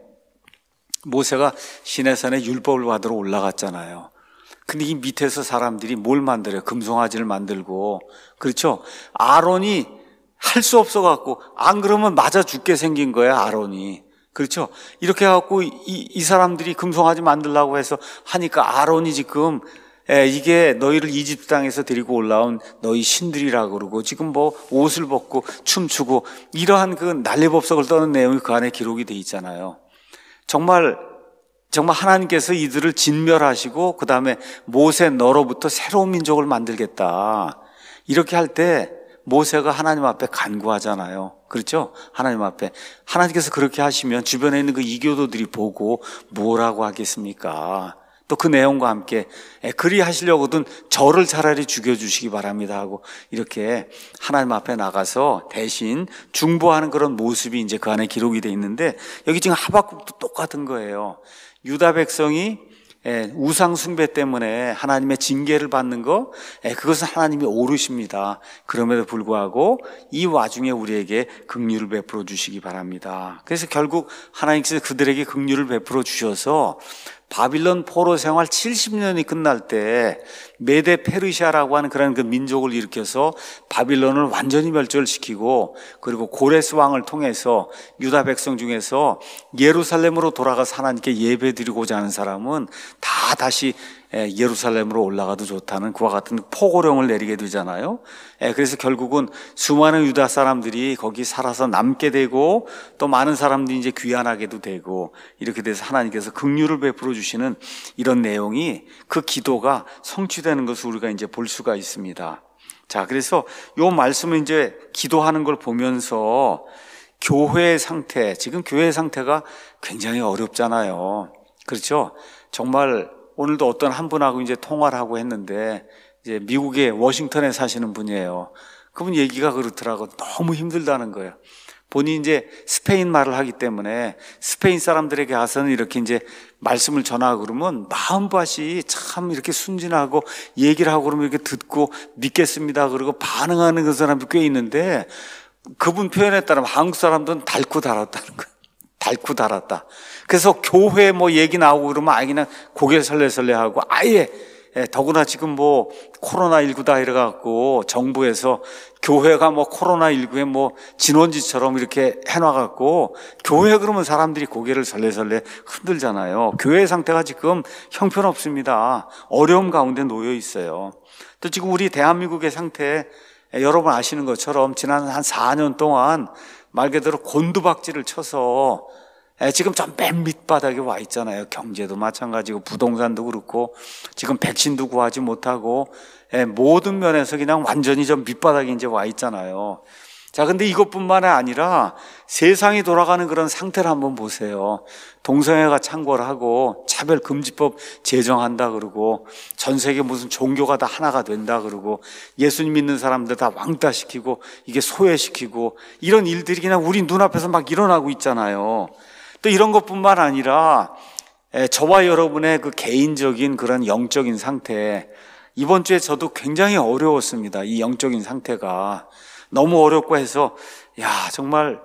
모세가 시내산에 율법을 받으러 올라갔잖아요. 근데 이 밑에서 사람들이 뭘 만들어요? 금송아지를 만들고, 그렇죠? 아론이 할 수 없어갖고, 안 그러면 맞아 죽게 생긴 거야, 아론이. 그렇죠? 이렇게 해갖고 이 사람들이 금송아지 만들려고 해서 하니까 아론이 지금 이게 너희를 이집트 땅에서 데리고 올라온 너희 신들이라 그러고, 지금 뭐 옷을 벗고 춤추고, 이러한 그 난리법석을 떠는 내용이 그 안에 기록이 돼 있잖아요. 정말 하나님께서 이들을 진멸하시고 그 다음에 모세 너로부터 새로운 민족을 만들겠다, 이렇게 할 때 모세가 하나님 앞에 간구하잖아요. 그렇죠? 하나님 앞에. 하나님께서 그렇게 하시면 주변에 있는 그 이교도들이 보고 뭐라고 하겠습니까? 또 그 내용과 함께 그리 하시려거든 저를 차라리 죽여주시기 바랍니다 하고 이렇게 하나님 앞에 나가서 대신 중보하는 그런 모습이 이제 그 안에 기록이 돼 있는데, 여기 지금 하박국도 똑같은 거예요. 유다 백성이 우상 숭배 때문에 하나님의 징계를 받는 거, 그것은 하나님이 오르십니다. 그럼에도 불구하고 이 와중에 우리에게 긍휼을 베풀어 주시기 바랍니다. 그래서 결국 하나님께서 그들에게 긍휼을 베풀어 주셔서 바빌론 포로 생활 70년이 끝날 때 메데 페르시아라고 하는 그런 그 민족을 일으켜서 바빌론을 완전히 멸절시키고, 그리고 고레스 왕을 통해서 유다 백성 중에서 예루살렘으로 돌아가서 하나님께 예배드리고자 하는 사람은 다 다시 예루살렘으로 올라가도 좋다는 그와 같은 포고령을 내리게 되잖아요. 그래서 결국은 수많은 유다 사람들이 거기 살아서 남게 되고, 또 많은 사람들이 이제 귀환하게도 되고, 이렇게 돼서 하나님께서 긍휼을 베풀어 주시는 이런 내용이, 그 기도가 성취되는 것을 우리가 이제 볼 수가 있습니다. 자, 그래서 요 말씀을 이제 기도하는 걸 보면서 교회의 상태, 지금 교회의 상태가 굉장히 어렵잖아요. 그렇죠? 정말 오늘도 어떤 한 분하고 이제 통화를 하고 했는데, 이제 미국의 워싱턴에 사시는 분이에요. 그분 얘기가 그렇더라고. 너무 힘들다는 거예요. 본인이 이제 스페인 말을 하기 때문에 스페인 사람들에게 가서는 이렇게 이제 말씀을 전하고 그러면 마음밭이 참 이렇게 순진하고, 얘기를 하고 그러면 이렇게 듣고 믿겠습니다 그러고 반응하는 그 사람도 꽤 있는데, 그분 표현에 따르면 한국 사람들은 닳고 닳았다는 거예요. 닳고 닳았다. 그래서 교회 뭐 얘기 나오고 그러면 아예 그냥 고개 설레설레 하고, 아예 더구나 지금 뭐 코로나19다 이래갖고 정부에서 교회가 뭐 코로나19에 뭐 진원지처럼 이렇게 해놔갖고 교회 그러면 사람들이 고개를 설레설레 흔들잖아요. 교회 상태가 지금 형편없습니다. 어려움 가운데 놓여 있어요. 또 지금 우리 대한민국의 상태, 여러분 아시는 것처럼 지난 한 4년 동안 말 그대로 곤두박질을 쳐서 지금 좀 맨 밑바닥에 와 있잖아요. 경제도 마찬가지고 부동산도 그렇고 지금 백신도 구하지 못하고 모든 면에서 그냥 완전히 좀 밑바닥에 이제 와 있잖아요. 자, 근데 이것뿐만 아니라 세상이 돌아가는 그런 상태를 한번 보세요. 동성애가 창궐을 하고 차별금지법 제정한다 그러고, 전 세계 무슨 종교가 다 하나가 된다 그러고, 예수님 믿는 사람들 다 왕따시키고 이게 소외시키고, 이런 일들이 그냥 우리 눈앞에서 막 일어나고 있잖아요. 또 이런 것뿐만 아니라 저와 여러분의 그 개인적인 그런 영적인 상태, 이번 주에 저도 굉장히 어려웠습니다. 이 영적인 상태가 너무 어렵고 해서, 정말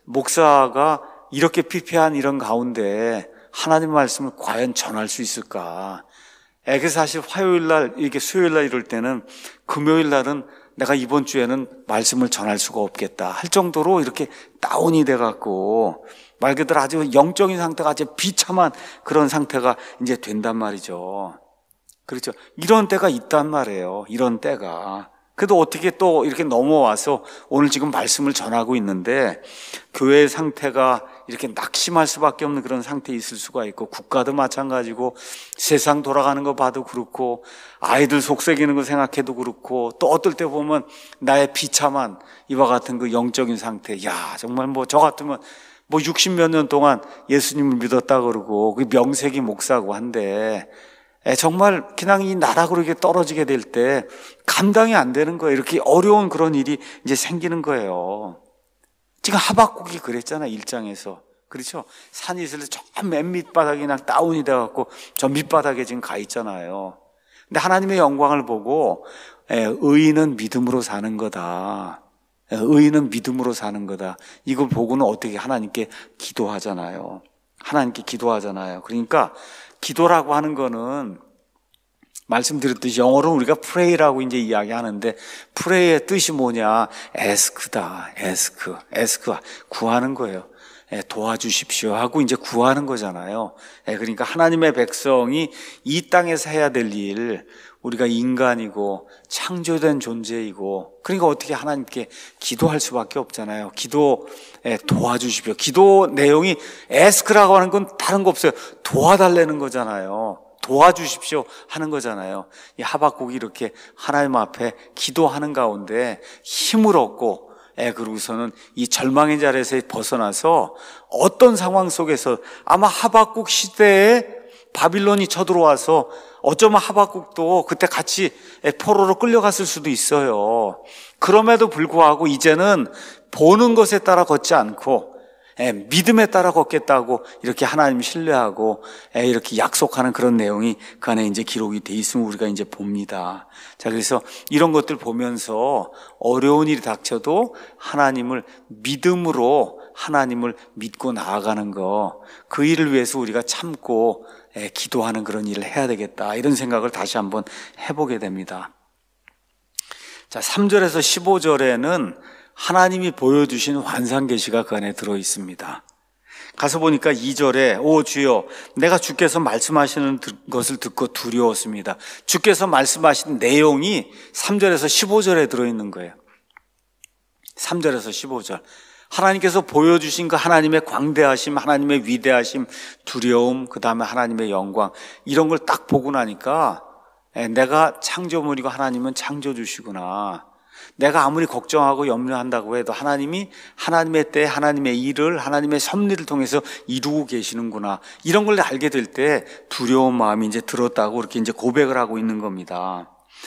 목사가 이렇게 피폐한 이런 가운데 하나님 말씀을 과연 전할 수 있을까? 그래서 사실 화요일 날, 이렇게 수요일 날 이럴 때는 금요일 날은 내가 이번 주에는 말씀을 전할 수가 없겠다 할 정도로 이렇게 다운이 돼갖고, 말 그대로 아주 영적인 상태가 아주 비참한 그런 상태가 이제 된단 말이죠. 그렇죠. 이런 때가 있단 말이에요. 이런 때가. 그래도 어떻게 또 이렇게 넘어와서 오늘 지금 말씀을 전하고 있는데, 교회의 상태가 이렇게 낙심할 수밖에 없는 그런 상태에 있을 수가 있고, 국가도 마찬가지고, 세상 돌아가는 거 봐도 그렇고, 아이들 속썩이는 거 생각해도 그렇고, 또 어떨 때 보면 나의 비참한 이와 같은 그 영적인 상태, 야 정말 뭐 저 같으면 뭐 60몇 년 동안 예수님을 믿었다 그러고 그 명색이 목사고 한데, 정말 그냥 이 나락으로 이렇게 떨어지게 될 때 감당이 안 되는 거예요. 이렇게 어려운 그런 일이 이제 생기는 거예요. 지금 하박국이 그랬잖아요, 1장에서. 그렇죠? 산이 있을 때 저 맨 밑바닥이 그냥 다운이 돼갖고 저 밑바닥에 지금 가 있잖아요. 근데 하나님의 영광을 보고 의인은 믿음으로 사는 거다. 의인은 믿음으로 사는 거다. 이걸 보고는 어떻게 하나님께 기도하잖아요. 하나님께 기도하잖아요. 그러니까 기도라고 하는 거는 말씀드렸듯이 영어로는 우리가 pray라고 이제 이야기하는데, pray의 뜻이 뭐냐? ask다. ask. 구하는 거예요. 도와주십시오 하고 이제 구하는 거잖아요. 그러니까 하나님의 백성이 이 땅에서 해야 될 일, 우리가 인간이고 창조된 존재이고, 그러니까 어떻게 하나님께 기도할 수밖에 없잖아요. 기도 도와주십시오. 기도 내용이 ask라고 하는 건 다른 거 없어요. 도와달라는 거잖아요. 도와주십시오 하는 거잖아요. 이 하박국이 이렇게 하나님 앞에 기도하는 가운데 힘을 얻고, 그러고서는 이 절망의 자리에서 벗어나서 어떤 상황 속에서, 아마 하박국 시대에 바빌론이 쳐들어와서 어쩌면 하박국도 그때 같이 포로로 끌려갔을 수도 있어요. 그럼에도 불구하고 이제는 보는 것에 따라 걷지 않고 믿음에 따라 걷겠다고 이렇게 하나님 신뢰하고 이렇게 약속하는 그런 내용이 그 안에 이제 기록이 돼 있으면 우리가 이제 봅니다. 자, 그래서 이런 것들 보면서 어려운 일이 닥쳐도 하나님을 믿음으로, 하나님을 믿고 나아가는 거, 그 일을 위해서 우리가 참고 기도하는 그런 일을 해야 되겠다, 이런 생각을 다시 한번 해보게 됩니다. 자, 3절에서 15절에는 하나님이 보여주신 환상 계시가 그 안에 들어 있습니다. 가서 보니까 2절에 오 주여, 내가 주께서 말씀하시는 것을 듣고 두려웠습니다. 주께서 말씀하신 내용이 3절에서 15절에 들어있는 거예요. 3절에서 15절. 하나님께서 보여주신 그 하나님의 광대하심, 하나님의 위대하심, 두려움, 그 다음에 하나님의 영광, 이런 걸 딱 보고 나니까 내가 창조물이고 하나님은 창조주시구나. 내가 아무리 걱정하고 염려한다고 해도 하나님이 하나님의 때 하나님의 일을, 하나님의 섭리를 통해서 이루고 계시는구나. 이런 걸 알게 될 때 두려운 마음이 이제 들었다고 이렇게 이제 고백을 하고 있는 겁니다.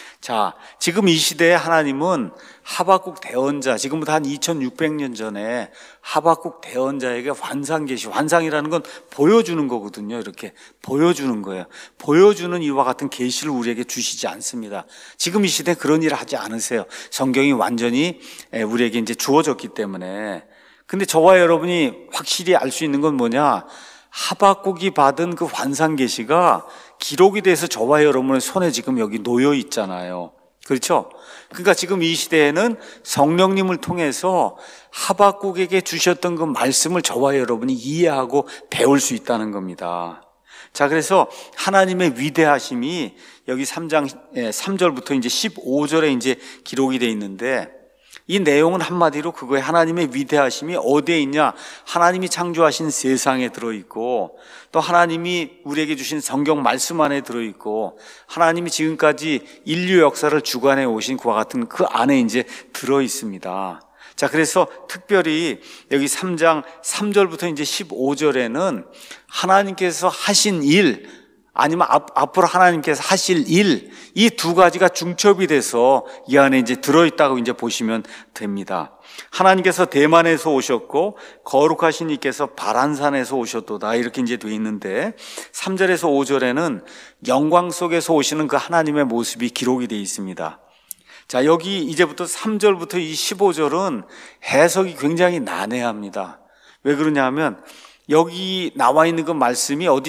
자, 지금 이 시대에 하나님은 하박국 대언자, 지금부터 한 2600년 전에 하박국 대언자에게 환상 계시, 환상이라는 건 보여주는 거거든요. 이렇게 보여주는 거예요. 보여주는 이와 같은 계시를 우리에게 주시지 않습니다. 지금 이 시대에 그런 일을 하지 않으세요. 성경이 완전히 우리에게 이제 주어졌기 때문에. 근데 저와 여러분이 확실히 알 수 있는 건 뭐냐? 하박국이 받은 그 환상 계시가 기록이 돼서 저와 여러분의 손에 지금 여기 놓여 있잖아요. 그렇죠? 그러니까 지금 이 시대에는 성령님을 통해서 하박국에게 주셨던 그 말씀을 저와 여러분이 이해하고 배울 수 있다는 겁니다. 자, 그래서 하나님의 위대하심이 여기 3장 3절부터 이제 15절에 이제 기록이 돼 있는데, 이 내용은 한마디로 그거에 하나님의 위대하심이 어디에 있냐? 하나님이 창조하신 세상에 들어있고, 또 하나님이 우리에게 주신 성경 말씀 안에 들어있고, 하나님이 지금까지 인류 역사를 주관해 오신 그와 같은 그 안에 이제 들어있습니다. 자, 그래서 특별히 여기 3장 3절부터 이제 15절에는 하나님께서 하신 일, 아니면 앞으로 하나님께서 하실 일, 이 두 가지가 중첩이 돼서 이 안에 이제 들어있다고 이제 보시면 됩니다. 하나님께서 대만에서 오셨고, 거룩하신 이께서 바란산에서 오셨도다, 이렇게 이제 돼 있는데, 3절에서 5절에는 영광 속에서 오시는 그 하나님의 모습이 기록이 돼 있습니다. 자, 여기 이제부터 3절부터 이 15절은 해석이 굉장히 난해합니다. 왜 그러냐 하면, 여기 나와 있는 그 말씀이 어디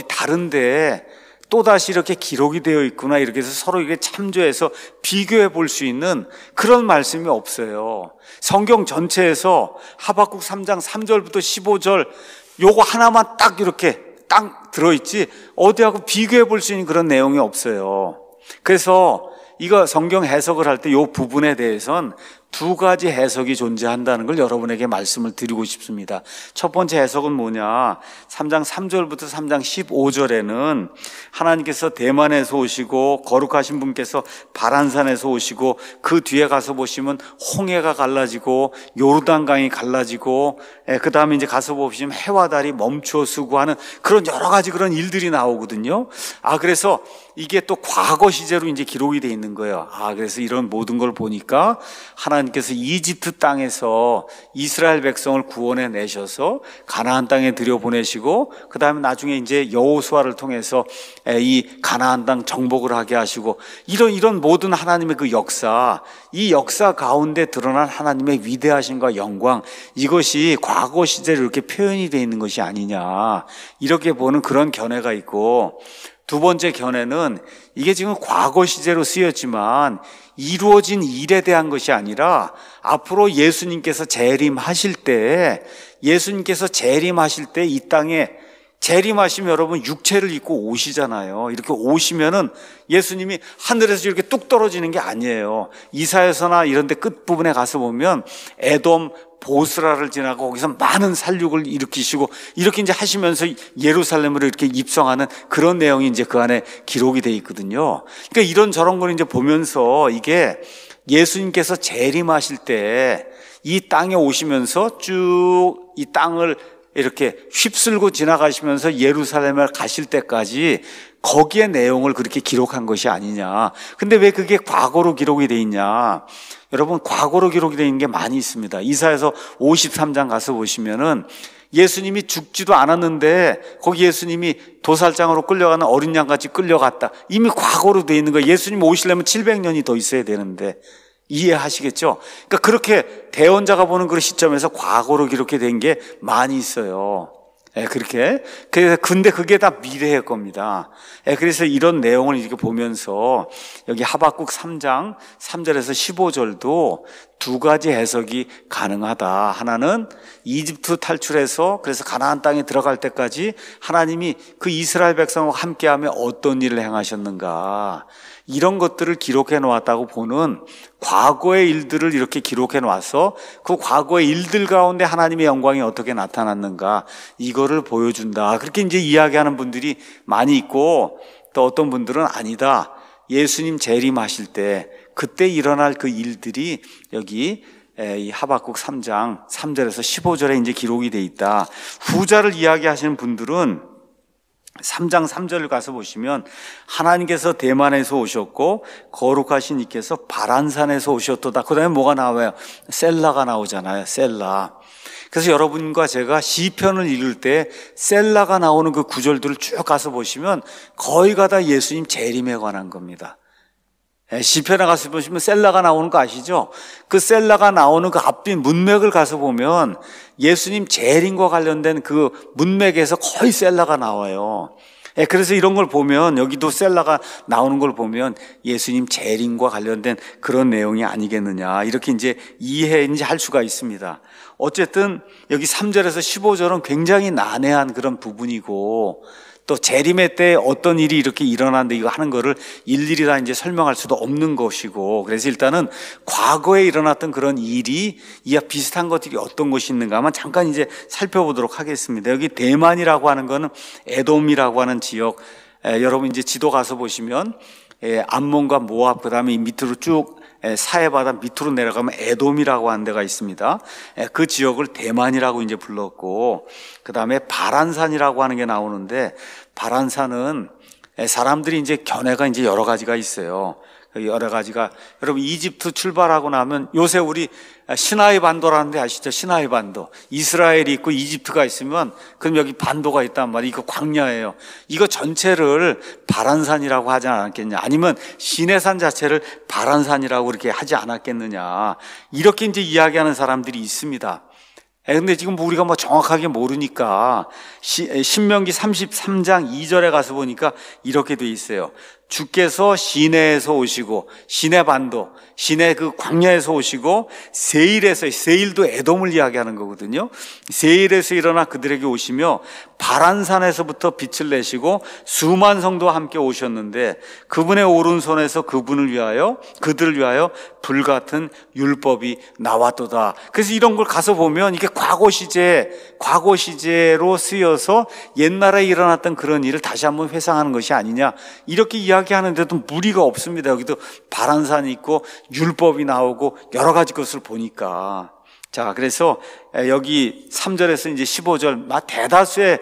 다른데 또다시 이렇게 기록이 되어 있구나, 이렇게 해서 서로 이게 참조해서 비교해 볼 수 있는 그런 말씀이 없어요. 성경 전체에서 하박국 3장 3절부터 15절 요거 하나만 딱 이렇게 딱 들어있지 어디하고 비교해 볼 수 있는 그런 내용이 없어요. 그래서 이거 성경 해석을 할 때 이 부분에 대해서는 두 가지 해석이 존재한다는 걸 여러분에게 말씀을 드리고 싶습니다. 첫 번째 해석은 뭐냐? 3장 3절부터 3장 15절에는 하나님께서 대만에서 오시고 거룩하신 분께서 바란산에서 오시고 그 뒤에 가서 보시면 홍해가 갈라지고 요르단강이 갈라지고 그 다음에 이제 가서 보시면 해와 달이 멈추어 서고 하는 그런 여러 가지 그런 일들이 나오거든요. 그래서 이게 또 과거 시제로 이제 기록이 돼 있는 거예요. 그래서 이런 모든 걸 보니까 하나님께서 이집트 땅에서 이스라엘 백성을 구원해 내셔서 가나안 땅에 들여보내시고 그 다음에 나중에 이제 여호수아를 통해서 이 가나안 땅 정복을 하게 하시고 이런 모든 하나님의 그 역사, 이 역사 가운데 드러난 하나님의 위대하심과 영광, 이것이 과거 시제로 이렇게 표현이 되어 있는 것이 아니냐, 이렇게 보는 그런 견해가 있고, 두 번째 견해는 이게 지금 과거 시제로 쓰였지만 이루어진 일에 대한 것이 아니라 앞으로 예수님께서 재림하실 때 이 땅에 재림하시면 여러분 육체를 입고 오시잖아요. 이렇게 오시면은 예수님이 하늘에서 이렇게 뚝 떨어지는 게 아니에요. 이사야서나 이런 데 끝부분에 가서 보면 에돔 보스라를 지나고 거기서 많은 살육을 일으키시고 이렇게 이제 하시면서 예루살렘으로 이렇게 입성하는 그런 내용이 이제 그 안에 기록이 돼 있거든요. 그러니까 이런 저런 걸 이제 보면서 이게 예수님께서 재림하실 때 이 땅에 오시면서 쭉 이 땅을 이렇게 휩쓸고 지나가시면서 예루살렘을 가실 때까지 거기에 내용을 그렇게 기록한 것이 아니냐. 근데 왜 그게 과거로 기록이 돼 있냐? 여러분, 과거로 기록이 돼 있는 게 많이 있습니다. 이사야서 53장 가서 보시면은 예수님이 죽지도 않았는데 거기 예수님이 도살장으로 끌려가는 어린 양같이 끌려갔다. 이미 과거로 돼 있는 거예요. 예수님 오시려면 700년이 더 있어야 되는데. 이해하시겠죠? 그러니까 그렇게 대언자가 보는 그런 시점에서 과거로 기록이 된 게 많이 있어요. 그렇게. 근데 그게 다 미래의 겁니다. 그래서 이런 내용을 이렇게 보면서 여기 하박국 3장 3절에서 15절도 두 가지 해석이 가능하다. 하나는 이집트 탈출해서 그래서 가나안 땅에 들어갈 때까지 하나님이 그 이스라엘 백성과 함께하며 어떤 일을 행하셨는가, 이런 것들을 기록해 놓았다고 보는 과거의 일들을 이렇게 기록해 놔서 그 과거의 일들 가운데 하나님의 영광이 어떻게 나타났는가, 이거를 보여준다. 그렇게 이제 이야기하는 분들이 많이 있고, 또 어떤 분들은 아니다, 예수님 재림하실 때 그때 일어날 그 일들이 여기 이 하박국 3장 3절에서 15절에 이제 기록이 돼 있다. 후자를 이야기하시는 분들은 3장 3절을 가서 보시면 하나님께서 대만에서 오셨고 거룩하신 이께서 바란산에서 오셨도다. 그 다음에 뭐가 나와요? 셀라가 나오잖아요. 셀라. 그래서 여러분과 제가 시편을 읽을 때 셀라가 나오는 그 구절들을 쭉 가서 보시면 거의가 다 예수님 재림에 관한 겁니다. 시편에 가서 보시면 셀라가 나오는 거 아시죠? 그 셀라가 나오는 그 앞뒤 문맥을 가서 보면 예수님 재림과 관련된 그 문맥에서 거의 셀라가 나와요. 그래서 이런 걸 보면, 여기도 셀라가 나오는 걸 보면 예수님 재림과 관련된 그런 내용이 아니겠느냐, 이렇게 이제 할 수가 있습니다. 어쨌든 여기 3절에서 15절은 굉장히 난해한 그런 부분이고, 또 재림의 때 어떤 일이 이렇게 일어나는데 이거 하는 거를 일일이 다 이제 설명할 수도 없는 것이고, 그래서 일단은 과거에 일어났던 그런 일이 이와 비슷한 것들이 어떤 것이 있는가만 잠깐 이제 살펴보도록 하겠습니다. 여기 대만이라고 하는 거는 에돔이라고 하는 지역, 여러분 이제 지도 가서 보시면 암몬과 모압, 그 다음에 이 밑으로 쭉 사해 바다 밑으로 내려가면 에돔이라고 하는 데가 있습니다. 그 지역을 대만이라고 이제 불렀고, 그 다음에 바란산이라고 하는 게 나오는데, 바란산은 사람들이 이제 견해가 이제 여러 가지가 있어요. 여러 가지가, 여러분 이집트 출발하고 나면 요새 우리 시나이 반도라는 데 아시죠? 시나이 반도. 이스라엘이 있고 이집트가 있으면 그럼 여기 반도가 있단 말이에요. 이거 광야예요. 이거 전체를 바란산이라고 하지 않았겠냐, 아니면 시내산 자체를 바란산이라고 그렇게 하지 않았겠느냐, 이렇게 이제 이야기하는 사람들이 있습니다. 근데 지금 우리가 뭐 정확하게 모르니까 신명기 33장 2절에 가서 보니까 이렇게 돼 있어요. 주께서 시내에서 오시고, 시내 반도, 시내 그 광야에서 오시고, 세일도 에돔을 이야기하는 거거든요. 세일에서 일어나 그들에게 오시며 바란산에서부터 빛을 내시고 수만 성도와 함께 오셨는데, 그분의 오른손에서 그들을 위하여 불같은 율법이 나왔도다. 그래서 이런 걸 가서 보면 이게 과거 시제로 쓰여서 옛날에 일어났던 그런 일을 다시 한번 회상하는 것이 아니냐, 이렇게 이야기하는데도 무리가 없습니다. 여기도 바란산이 있고 율법이 나오고 여러 가지 것을 보니까. 자, 그래서 여기 3절에서 이제 15절 대다수의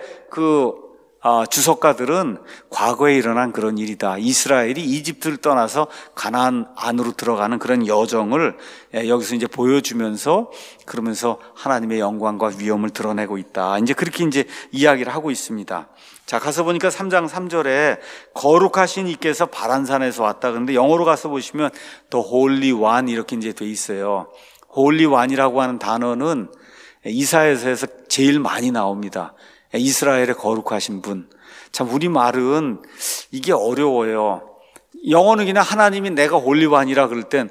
주석가들은 과거에 일어난 그런 일이다. 이스라엘이 이집트를 떠나서 가나안 안으로 들어가는 그런 여정을 여기서 이제 보여주면서, 그러면서 하나님의 영광과 위엄을 드러내고 있다. 이제 그렇게 이제 이야기를 하고 있습니다. 자, 가서 보니까 3장 3절에 거룩하신 이께서 바란산에서 왔다. 그런데 영어로 가서 보시면 The Holy One 이렇게 이제 돼 있어요. Holy One이라고 하는 단어는 이사야서에서 제일 많이 나옵니다. 이스라엘의 거룩하신 분. 참, 우리말은 이게 어려워요. 영어는 그냥 하나님이 내가 홀리완이라 그럴 땐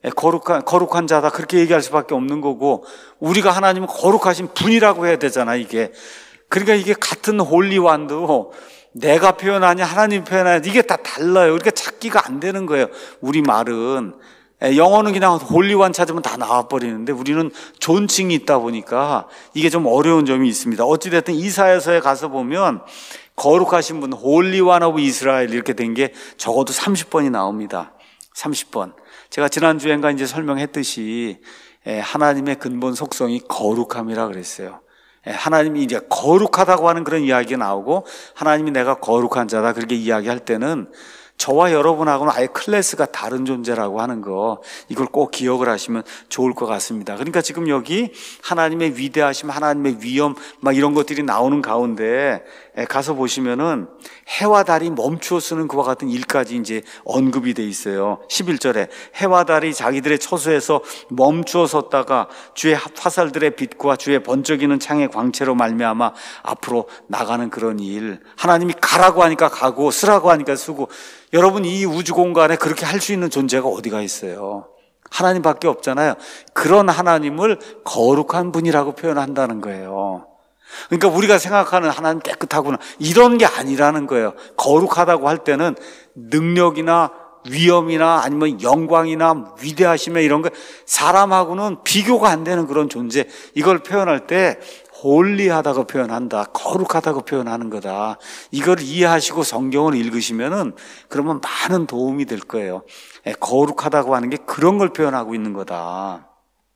거룩한 자다 그렇게 얘기할 수밖에 없는 거고, 우리가 하나님은 거룩하신 분이라고 해야 되잖아, 이게. 그러니까 이게 같은 홀리완도 내가 표현하냐 하나님 표현하냐 이게 다 달라요. 그러니까 찾기가 안 되는 거예요, 우리말은. 영어는 그냥 홀리완 찾으면 다 나와버리는데 우리는 존칭이 있다 보니까 이게 좀 어려운 점이 있습니다. 어찌됐든 이사야서에 가서 보면 거룩하신 분, 홀리완 오브 이스라엘 이렇게 된 게 적어도 30번이 나옵니다. 30번. 제가 지난주엔가 이제 설명했듯이 하나님의 근본 속성이 거룩함이라 그랬어요. 하나님이 이제 거룩하다고 하는 그런 이야기가 나오고, 하나님이 내가 거룩한 자다 그렇게 이야기할 때는 저와 여러분하고는 아예 클래스가 다른 존재라고 하는 거, 이걸 꼭 기억을 하시면 좋을 것 같습니다. 그러니까 지금 여기 하나님의 위대하심, 하나님의 위엄 막 이런 것들이 나오는 가운데 가서 보시면은 해와 달이 멈추어 쓰는 그와 같은 일까지 이제 언급이 돼 있어요. 11절에 해와 달이 자기들의 처소에서 멈추어 섰다가 주의 화살들의 빛과 주의 번쩍이는 창의 광채로 말미암아 앞으로 나가는 그런 일. 하나님이 가라고 하니까 가고 쓰라고 하니까 쓰고. 여러분, 이 우주 공간에 그렇게 할 수 있는 존재가 어디가 있어요? 하나님밖에 없잖아요. 그런 하나님을 거룩한 분이라고 표현한다는 거예요. 그러니까 우리가 생각하는 하나님 깨끗하구나 이런 게 아니라는 거예요. 거룩하다고 할 때는 능력이나 위엄이나 아니면 영광이나 위대하심이나 이런 거 사람하고는 비교가 안 되는 그런 존재, 이걸 표현할 때 홀리하다고 표현한다, 거룩하다고 표현하는 거다. 이걸 이해하시고 성경을 읽으시면은 그러면 많은 도움이 될 거예요. 거룩하다고 하는 게 그런 걸 표현하고 있는 거다.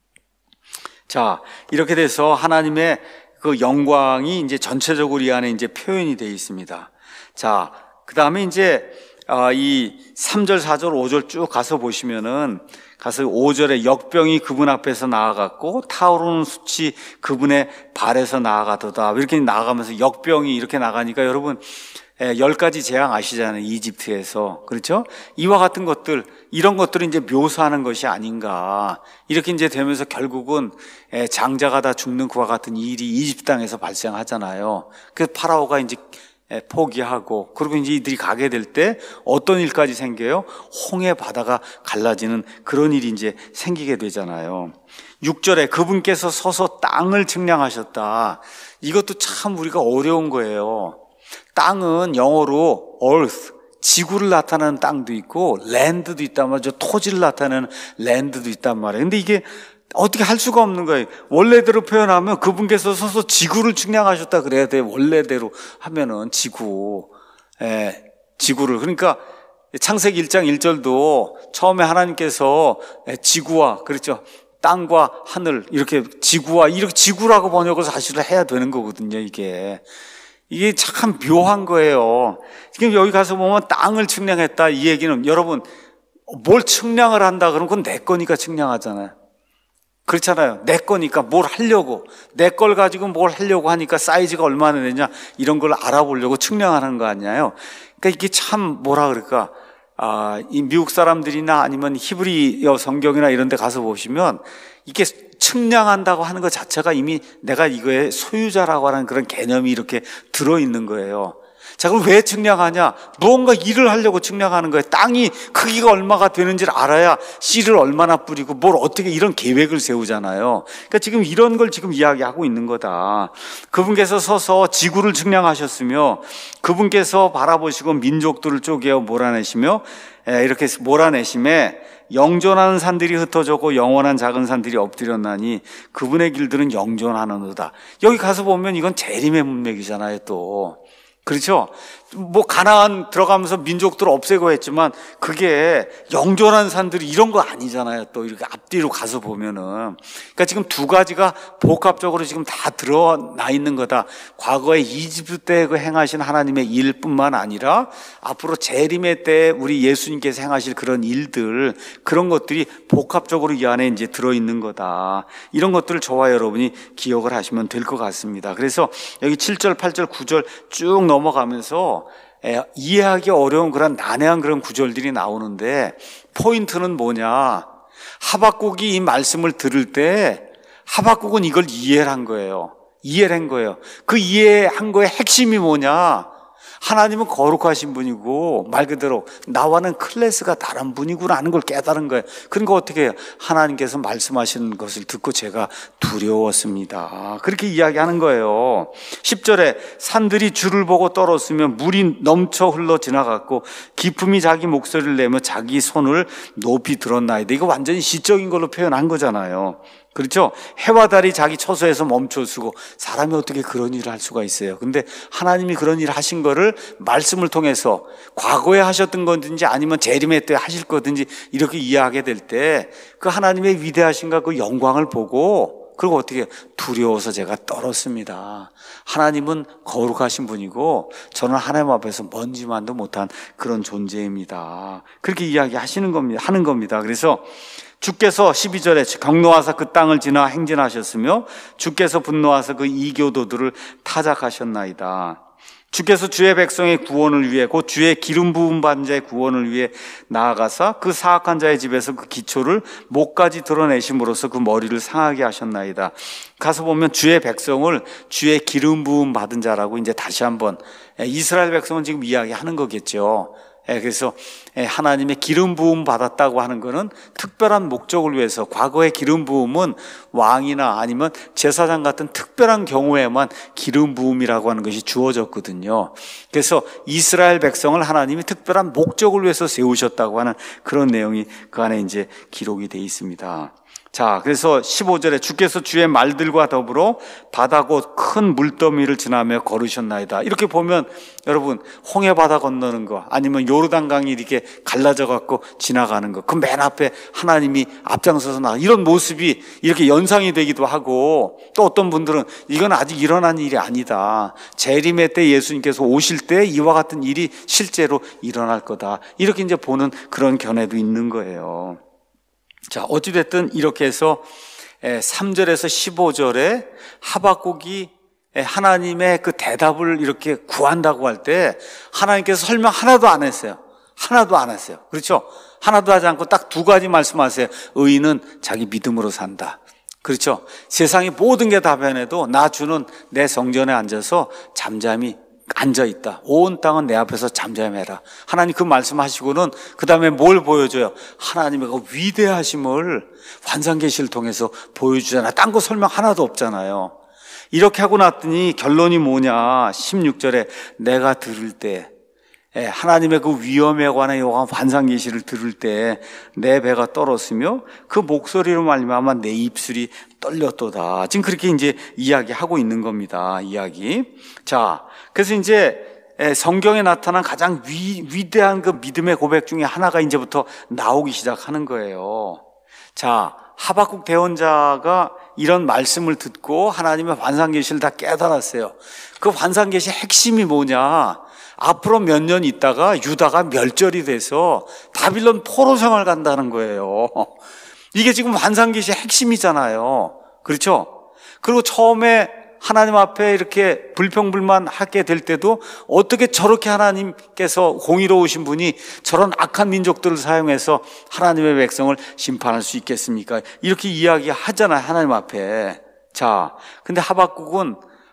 자, 이렇게 돼서 하나님의 그 영광이 이제 전체적으로 이 안에 이제 표현이 되어 있습니다. 자, 그 다음에 이제 이 3절, 4절, 5절 쭉 가서 보시면은, 가서 5절에 역병이 그분 앞에서 나아갔고 타오르는 숯이 그분의 발에서 나아가도다. 이렇게 나아가면서 역병이 이렇게 나가니까 여러분 10가지 재앙 아시잖아요, 이집트에서. 그렇죠? 이와 같은 것들, 이런 것들을 이제 묘사하는 것이 아닌가. 이렇게 이제 되면서 결국은 장자가 다 죽는 그와 같은 일이 이집트 땅에서 발생하잖아요. 그래서 파라오가 이제 포기하고, 그리고 이제 이들이 가게 될 때 어떤 일까지 생겨요? 홍해 바다가 갈라지는 그런 일이 이제 생기게 되잖아요. 6절에 그분께서 서서 땅을 측량하셨다. 이것도 참 우리가 어려운 거예요. 땅은 영어로 earth, 지구를 나타내는 땅도 있고 land도 있단 말이죠. 토지를 나타내는 land도 있단 말이에요. 근데 이게 어떻게 할 수가 없는 거예요. 원래대로 표현하면 그분께서 서서 지구를 측량하셨다 그래야 돼요. 원래대로 하면은 지구를. 그러니까 창세기 1장 1절도 처음에 하나님께서 지구와, 그렇죠, 땅과 하늘, 이렇게 지구와, 이렇게 지구라고 번역을 사실은 해야 되는 거거든요. 이게 참 묘한 거예요. 지금 여기 가서 보면 땅을 측량했다, 이 얘기는 여러분 뭘 측량을 한다 그러면 그건 내 거니까 측량하잖아요. 그렇잖아요. 내 거니까 뭘 하려고, 내 걸 가지고 뭘 하려고 하니까 사이즈가 얼마나 되냐 이런 걸 알아보려고 측량하는 거 아니에요. 그러니까 이게 참 뭐라 그럴까, 이 미국 사람들이나 아니면 히브리어 성경이나 이런 데 가서 보시면 이게 측량한다고 하는 것 자체가 이미 내가 이거의 소유자라고 하는 그런 개념이 이렇게 들어있는 거예요. 자, 그럼 왜 측량하냐? 무언가 일을 하려고 측량하는 거예요. 땅이 크기가 얼마가 되는지를 알아야 씨를 얼마나 뿌리고 뭘 어떻게 이런 계획을 세우잖아요. 그러니까 지금 이런 걸 지금 이야기하고 있는 거다. 그분께서 서서 지구를 측량하셨으며 그분께서 바라보시고 민족들을 쪼개어 몰아내시며 이렇게 몰아내심에 영존하는 산들이 흩어졌고 영원한 작은 산들이 엎드렸나니 그분의 길들은 영존하는도다. 여기 가서 보면 이건 재림의 문맥이잖아요, 또. 그렇죠? 뭐 가나안 들어가면서 민족들을 없애고 했지만 그게 영존한 산들이 이런 거 아니잖아요. 또 이렇게 앞뒤로 가서 보면은. 그러니까 지금 두 가지가 복합적으로 지금 다 드러나 있는 거다. 과거에 이집트 때 그 행하신 하나님의 일뿐만 아니라 앞으로 재림의 때 우리 예수님께서 행하실 그런 일들, 그런 것들이 복합적으로 이 안에 이제 들어 있는 거다. 이런 것들을 저와 여러분이 기억을 하시면 될 것 같습니다. 그래서 여기 7절, 8절, 9절 쭉 넘어가면서 이해하기 어려운 그런 난해한 그런 구절들이 나오는데 포인트는 뭐냐? 하박국이 이 말씀을 들을 때 하박국은 이걸 이해를 한 거예요. 이해를 한 거예요. 그 이해한 거의 핵심이 뭐냐? 하나님은 거룩하신 분이고 말 그대로 나와는 클래스가 다른 분이구나 하는 걸 깨달은 거예요. 그러니까 어떻게 해요? 하나님께서 말씀하시는 것을 듣고 제가 두려웠습니다. 그렇게 이야기하는 거예요. 10절에 산들이 주를 보고 떨었으며 물이 넘쳐 흘러 지나갔고 기품이 자기 목소리를 내며 자기 손을 높이 들었나이다. 이거 완전히 시적인 걸로 표현한 거잖아요. 그렇죠? 해와 달이 자기 처소에서 멈춰서고 사람이 어떻게 그런 일을 할 수가 있어요. 근데 하나님이 그런 일을 하신 거를 말씀을 통해서 과거에 하셨던 건지 아니면 재림의 때 하실 거든지 이렇게 이해하게 될 때 그 하나님의 위대하신가 그 영광을 보고 그리고 어떻게 두려워서 제가 떨었습니다. 하나님은 거룩하신 분이고 저는 하나님 앞에서 먼지만도 못한 그런 존재입니다. 그렇게 이야기하시는 겁니다. 하는 겁니다. 그래서 주께서 12절에 경노하사 그 땅을 지나 행진하셨으며 주께서 분노하사 그 이교도들을 타작하셨나이다. 주께서 주의 백성의 구원을 위해 곧 주의 기름 부음 받은 자의 구원을 위해 나아가사 그 사악한 자의 집에서 그 기초를 목까지 드러내심으로써 그 머리를 상하게 하셨나이다. 가서 보면 주의 백성을 주의 기름 부음 받은 자라고 이제 다시 한번 이스라엘 백성은 지금 이야기하는 거겠죠. 그래서 하나님의 기름 부음 받았다고 하는 것은 특별한 목적을 위해서 과거의 기름 부음은 왕이나 아니면 제사장 같은 특별한 경우에만 기름 부음이라고 하는 것이 주어졌거든요. 그래서 이스라엘 백성을 하나님이 특별한 목적을 위해서 세우셨다고 하는 그런 내용이 그 안에 이제 기록이 되어 있습니다. 자, 그래서 15절에 주께서 주의 말들과 더불어 바다 곧 큰 물더미를 지나며 걸으셨나이다. 이렇게 보면 여러분 홍해 바다 건너는 거 아니면 요르단강이 이렇게 갈라져 갖고 지나가는 거 그 맨 앞에 하나님이 앞장서서 나가 이런 모습이 이렇게 연상이 되기도 하고 또 어떤 분들은 이건 아직 일어난 일이 아니다. 재림의 때 예수님께서 오실 때 이와 같은 일이 실제로 일어날 거다. 이렇게 이제 보는 그런 견해도 있는 거예요. 자, 어찌됐든 이렇게 해서 3절에서 15절에 하박국이 하나님의 그 대답을 이렇게 구한다고 할 때 하나님께서 설명 하나도 안 했어요. 하나도 안 했어요. 그렇죠? 하나도 하지 않고 딱 두 가지 말씀하세요. 의인은 자기 믿음으로 산다. 그렇죠? 세상의 모든 게 다 변해도 나 주는 내 성전에 앉아서 잠잠히 앉아있다. 온 땅은 내 앞에서 잠잠해라. 하나님 그 말씀하시고는 그 다음에 뭘 보여줘요? 하나님의 그 위대하심을 환상계시를 통해서 보여주잖아요. 딴 거 설명 하나도 없잖아요. 이렇게 하고 났더니 결론이 뭐냐? 16절에 내가 들을 때 하나님의 그 위엄에 관한 환상계시를 들을 때 내 배가 떨었으며 그 목소리로 말미암아 내 입술이 떨렸도다. 지금 그렇게 이제 이야기하고 있는 겁니다. 이야기. 자, 그래서 이제 성경에 나타난 가장 위대한 그 믿음의 고백 중에 하나가 이제부터 나오기 시작하는 거예요. 자, 하박국 대언자가 이런 말씀을 듣고 하나님의 환상계시를 다 깨달았어요. 그 환상계시의 핵심이 뭐냐? 앞으로 몇 년 있다가 유다가 멸절이 돼서 바빌론 포로 생활 간다는 거예요. 이게 지금 환상계시의 핵심이잖아요. 그렇죠? 그리고 처음에 하나님 앞에 이렇게 불평불만하게 될 때도 어떻게 저렇게 하나님께서 공의로우신 분이 저런 악한 민족들을 사용해서 하나님의 백성을 심판할 수 있겠습니까? 이렇게 이야기하잖아요, 하나님 앞에. 자, 근데 하박국은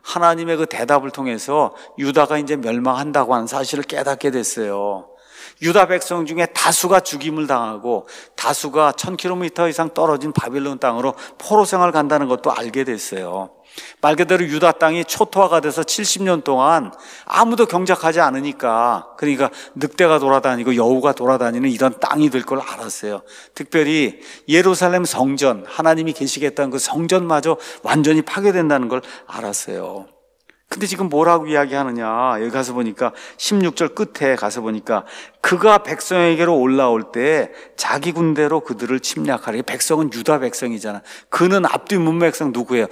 하나님의 그 대답을 통해서 유다가 이제 멸망한다고 하는 사실을 깨닫게 됐어요. 유다 백성 중에 다수가 죽임을 당하고 다수가 1000km 이상 떨어진 바빌론 땅으로 포로 생활 간다는 것도 알게 됐어요. 말 그대로 유다 땅이 초토화가 돼서 70년 동안 아무도 경작하지 않으니까, 그러니까 늑대가 돌아다니고 여우가 돌아다니는 이런 땅이 될 걸 알았어요. 특별히 예루살렘 성전, 하나님이 계시겠다는 그 성전마저 완전히 파괴된다는 걸 알았어요. 근데 지금 뭐라고 이야기하느냐, 여기 가서 보니까 16절 끝에 가서 보니까 그가 백성에게로 올라올 때 자기 군대로 그들을 침략하리. 백성은 유다 백성이잖아. 그는 앞뒤 문맥상 누구예요?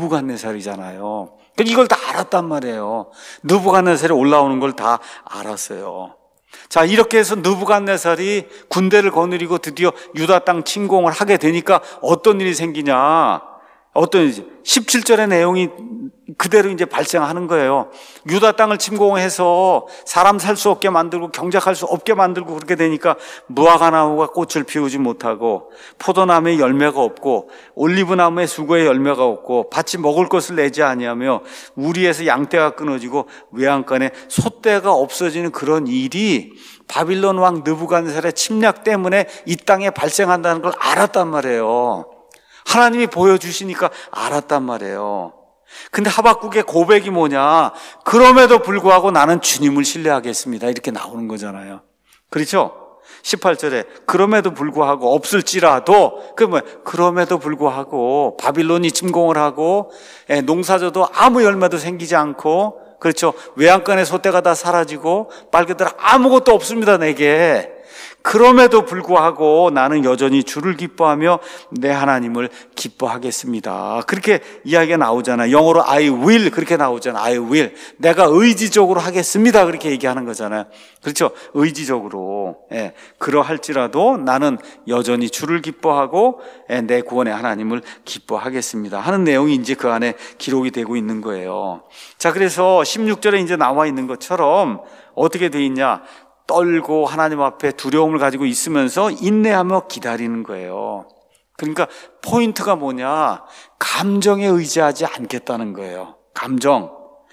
느부갓네살이잖아요. 이걸 다 알았단 말이에요. 느부갓네살이 올라오는 걸 다 알았어요. 자, 이렇게 해서 느부갓네살이 군대를 거느리고 드디어 유다 땅 침공을 하게 되니까 어떤 일이 생기냐, 어떤 17절의 내용이 그대로 이제 발생하는 거예요. 유다 땅을 침공해서 사람 살 수 없게 만들고 경작할 수 없게 만들고 그렇게 되니까 무화과 나무가 꽃을 피우지 못하고 포도나무에 열매가 없고 올리브나무에 수고의 열매가 없고 밭이 먹을 것을 내지 아니하며 우리에서 양떼가 끊어지고 외양간에 소떼가 없어지는 그런 일이 바빌론 왕 느부갓네살의 침략 때문에 이 땅에 발생한다는 걸 알았단 말이에요. 하나님이 보여주시니까 알았단 말이에요. 근데 하박국의 고백이 뭐냐? 그럼에도 불구하고 나는 주님을 신뢰하겠습니다. 이렇게 나오는 거잖아요. 그렇죠? 18절에 그럼에도 불구하고 없을지라도, 그럼에도 불구하고 바빌론이 침공을 하고 농사져도 아무 열매도 생기지 않고, 그렇죠? 외양간의 소떼가 다 사라지고 말 그대로 아무것도 없습니다, 내게. 그럼에도 불구하고 나는 여전히 주를 기뻐하며 내 하나님을 기뻐하겠습니다. 그렇게 이야기가 나오잖아요. 영어로 I will 그렇게 나오잖아요. I will. 내가 의지적으로 하겠습니다. 그렇게 얘기하는 거잖아요. 그렇죠? 의지적으로. 예. 그러할지라도 나는 여전히 주를 기뻐하고 내 구원의 하나님을 기뻐하겠습니다 하는 내용이 이제 그 안에 기록이 되고 있는 거예요. 자, 그래서 16절에 이제 나와 있는 것처럼 어떻게 돼 있냐? 떨고 하나님 앞에 두려움을 가지고 있으면서 인내하며 기다리는 거예요. 그러니까 포인트가 뭐냐? 감정에 의지하지 않겠다는 거예요. 감정.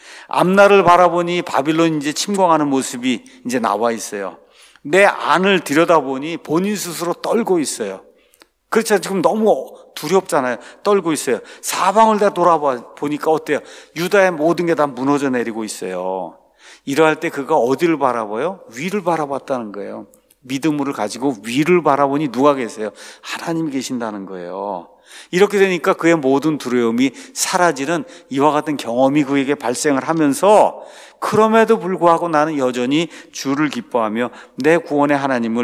앞날을 바라보니 바빌론 이제 침공하는 모습이 이제 나와 있어요. 내 안을 들여다보니 본인 스스로 떨고 있어요. 그렇죠. 지금 너무 두렵잖아요. 떨고 있어요. 사방을 다 돌아보니까 어때요? 유다의 모든 게 다 무너져 내리고 있어요. 이러할 때 그가 어디를 바라봐요? 위를 바라봤다는 거예요. 믿음을 가지고 위를 바라보니 누가 계세요? 하나님이 계신다는 거예요. 이렇게 되니까 그의 모든 두려움이 사라지는 이와 같은 경험이 그에게 발생을 하면서 그럼에도 불구하고 나는 여전히 주를 기뻐하며 내 구원의 하나님을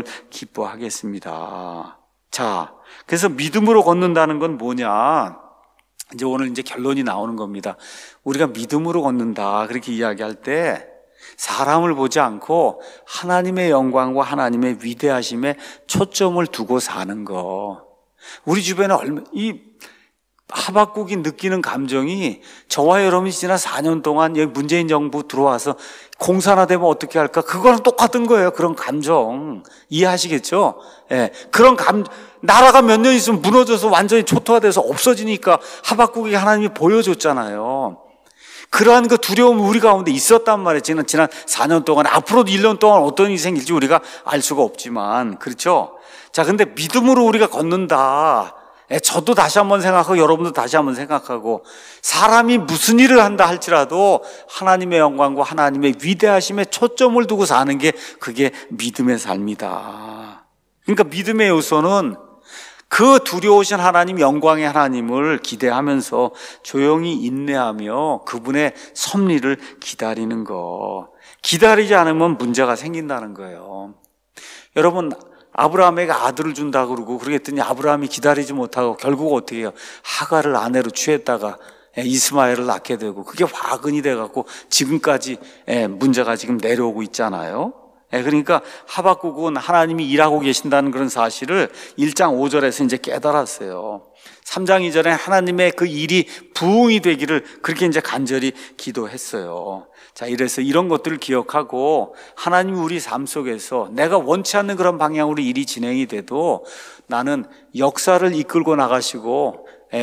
기뻐하겠습니다. 자, 그래서 믿음으로 걷는다는 건 뭐냐? 이제 오늘 이제 결론이 나오는 겁니다. 우리가 믿음으로 걷는다 그렇게 이야기할 때 사람을 보지 않고 하나님의 영광과 하나님의 위대하심에 초점을 두고 사는 거. 우리 주변에 이 하박국이 느끼는 감정이 저와 여러분이 지난 4년 동안 여기 문재인 정부 들어와서 공사나 되면 어떻게 할까? 그거랑 똑같은 거예요. 그런 감정. 이해하시겠죠? 예. 나라가 몇 년 있으면 무너져서 완전히 초토화돼서 없어지니까 하박국이 하나님이 보여줬잖아요. 그러한 그 두려움이 우리 가운데 있었단 말이에요. 지난 4년 동안, 앞으로도 1년 동안 어떤 일이 생길지 우리가 알 수가 없지만, 그렇죠? 자, 근데 믿음으로 우리가 걷는다. 저도 다시 한번 생각하고 여러분도 다시 한번 생각하고, 사람이 무슨 일을 한다 할지라도 하나님의 영광과 하나님의 위대하심에 초점을 두고 사는 게 그게 믿음의 삶이다. 그러니까 믿음의 요소는 그 두려우신 하나님, 영광의 하나님을 기대하면서 조용히 인내하며 그분의 섭리를 기다리는 거. 기다리지 않으면 문제가 생긴다는 거예요. 여러분, 아브라함에게 아들을 준다고 그러고 그러겠더니 아브라함이 기다리지 못하고 결국 어떻게 해요? 하갈을 아내로 취했다가 이스마엘을 낳게 되고 그게 화근이 돼갖고 지금까지 문제가 지금 내려오고 있잖아요. 그러니까 하박국은 하나님이 일하고 계신다는 그런 사실을 1장 5절에서 이제 깨달았어요. 3장 2절에 하나님의 그 일이 부응이 되기를 그렇게 이제 간절히 기도했어요. 자, 이래서 이런 것들을 기억하고 하나님이 우리 삶 속에서 내가 원치 않는 그런 방향으로 일이 진행이 돼도 나는 역사를 이끌고 나가시고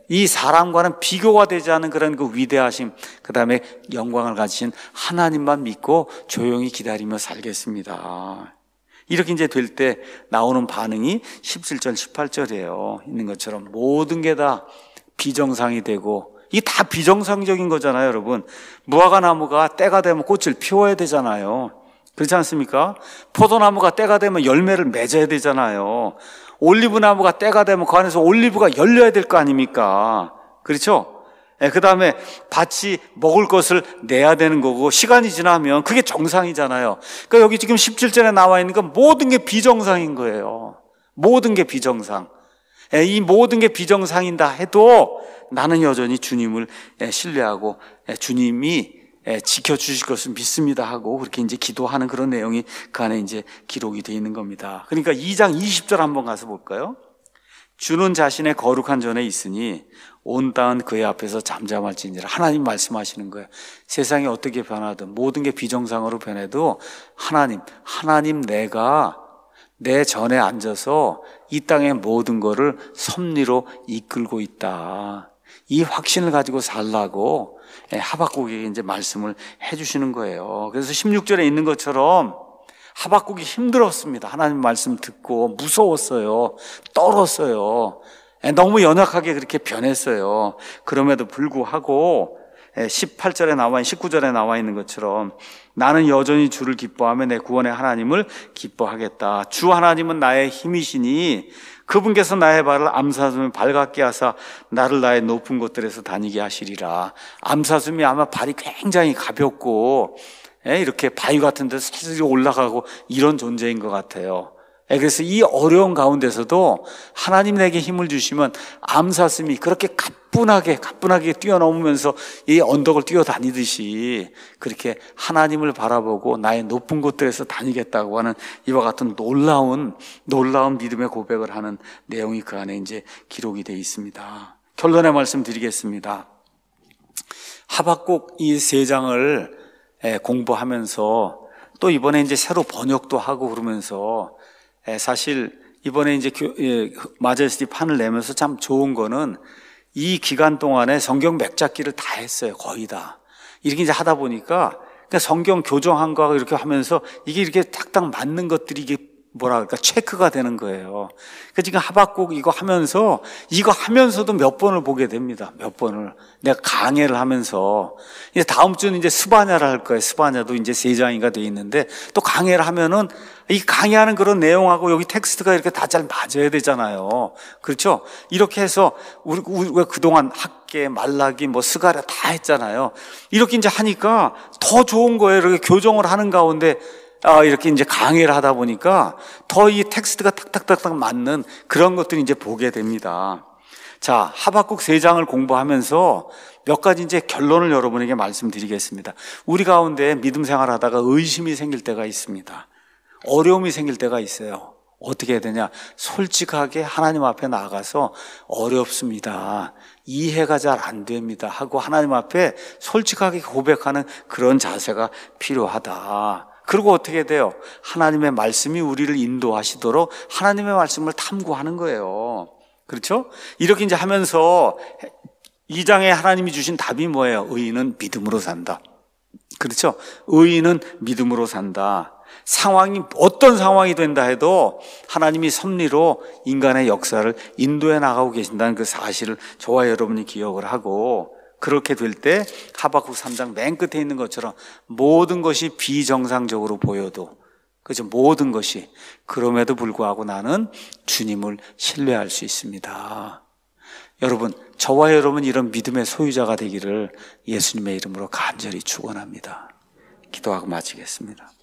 이 사람과는 비교가 되지 않은 그런 그 위대하심, 그 다음에 영광을 가지신 하나님만 믿고 조용히 기다리며 살겠습니다. 이렇게 이제 될 때 나오는 반응이 17절, 18절이에요. 있는 것처럼 모든 게 다 비정상이 되고, 이게 다 비정상적인 거잖아요, 여러분. 무화과 나무가 때가 되면 꽃을 피워야 되잖아요. 그렇지 않습니까? 포도나무가 때가 되면 열매를 맺어야 되잖아요. 올리브 나무가 때가 되면 그 안에서 올리브가 열려야 될 거 아닙니까? 그렇죠? 그 다음에 밭이 먹을 것을 내야 되는 거고, 시간이 지나면 그게 정상이잖아요. 그러니까 여기 지금 17절에 나와 있는 건 모든 게 비정상인 거예요. 모든 게 비정상. 이 모든 게 비정상이다 해도 나는 여전히 주님을 신뢰하고 주님이 지켜주실 것을 믿습니다 하고 그렇게 이제 기도하는 그런 내용이 그 안에 이제 기록이 되어 있는 겁니다. 그러니까 2장 20절 한번 가서 볼까요? 주는 자신의 거룩한 전에 있으니 온 땅은 그의 앞에서 잠잠할지니라. 하나님 말씀하시는 거예요. 세상이 어떻게 변하든 모든 게 비정상으로 변해도 하나님 내가 내 전에 앉아서 이 땅의 모든 거를 섭리로 이끌고 있다. 이 확신을 가지고 살라고 하박국에게 이제 말씀을 해주시는 거예요. 그래서 16절에 있는 것처럼 하박국이 힘들었습니다. 하나님 말씀 듣고 무서웠어요. 떨었어요. 너무 연약하게 그렇게 변했어요. 그럼에도 불구하고 18절에 나와 19절에 나와 있는 것처럼 나는 여전히 주를 기뻐하며 내 구원의 하나님을 기뻐하겠다. 주 하나님은 나의 힘이시니 그분께서 나의 발을 암사슴에 발같게 하사 나를 나의 높은 곳들에서 다니게 하시리라. 암사슴이 아마 발이 굉장히 가볍고 이렇게 바위 같은 데서 살살 올라가고 이런 존재인 것 같아요. 그래서 이 어려운 가운데서도 하나님 내게 힘을 주시면 암사슴이 그렇게 가뿐하게 뛰어넘으면서 이 언덕을 뛰어다니듯이 그렇게 하나님을 바라보고 나의 높은 곳들에서 다니겠다고 하는 이와 같은 놀라운 믿음의 고백을 하는 내용이 그 안에 이제 기록이 되어 있습니다. 결론의 말씀 드리겠습니다. 하박국 이 세 장을 공부하면서 또 이번에 이제 새로 번역도 하고 그러면서 사실 이번에 이제 마제스티 판을 내면서 참 좋은 거는 이 기간 동안에 성경 맥잡기를 다 했어요. 거의 다. 이렇게 이제 하다 보니까 성경 교정한 거하고 이렇게 하면서 이게 이렇게 딱딱 맞는 것들이 이게 체크가 되는 거예요. 그러니까 지금 하박국 이거 하면서도 몇 번을 보게 됩니다. 몇 번을. 내가 강해를 하면서. 이제 다음 주는 이제 스바냐를 할 거예요. 스바냐도 이제 3장인가 돼 있는데 또 강해를 하면은 이 강의하는 그런 내용하고 여기 텍스트가 이렇게 다 잘 맞아야 되잖아요. 그렇죠? 이렇게 해서 우리가 그동안 학계, 말라기, 스가랴 다 했잖아요. 이렇게 이제 하니까 더 좋은 거예요. 이렇게 교정을 하는 가운데 이렇게 이제 강의를 하다 보니까 더 이 텍스트가 탁탁탁탁 맞는 그런 것들이 이제 보게 됩니다. 자, 하박국 3장을 공부하면서 몇 가지 이제 결론을 여러분에게 말씀드리겠습니다. 우리 가운데 믿음 생활 하다가 의심이 생길 때가 있습니다. 어려움이 생길 때가 있어요. 어떻게 해야 되냐? 솔직하게 하나님 앞에 나가서 어렵습니다. 이해가 잘 안 됩니다. 하고 하나님 앞에 솔직하게 고백하는 그런 자세가 필요하다. 그리고 어떻게 돼요? 하나님의 말씀이 우리를 인도하시도록 하나님의 말씀을 탐구하는 거예요. 그렇죠? 이렇게 이제 하면서 2장에 하나님이 주신 답이 뭐예요? 의인은 믿음으로 산다. 그렇죠? 의인은 믿음으로 산다. 어떤 상황이 된다 해도 하나님이 섭리로 인간의 역사를 인도해 나가고 계신다는 그 사실을 저와 여러분이 기억을 하고 그렇게 될 때 하박국 3장 맨 끝에 있는 것처럼 모든 것이 비정상적으로 보여도 그죠? 모든 것이 그럼에도 불구하고 나는 주님을 신뢰할 수 있습니다. 여러분, 저와 여러분 이런 믿음의 소유자가 되기를 예수님의 이름으로 간절히 축원합니다. 기도하고 마치겠습니다.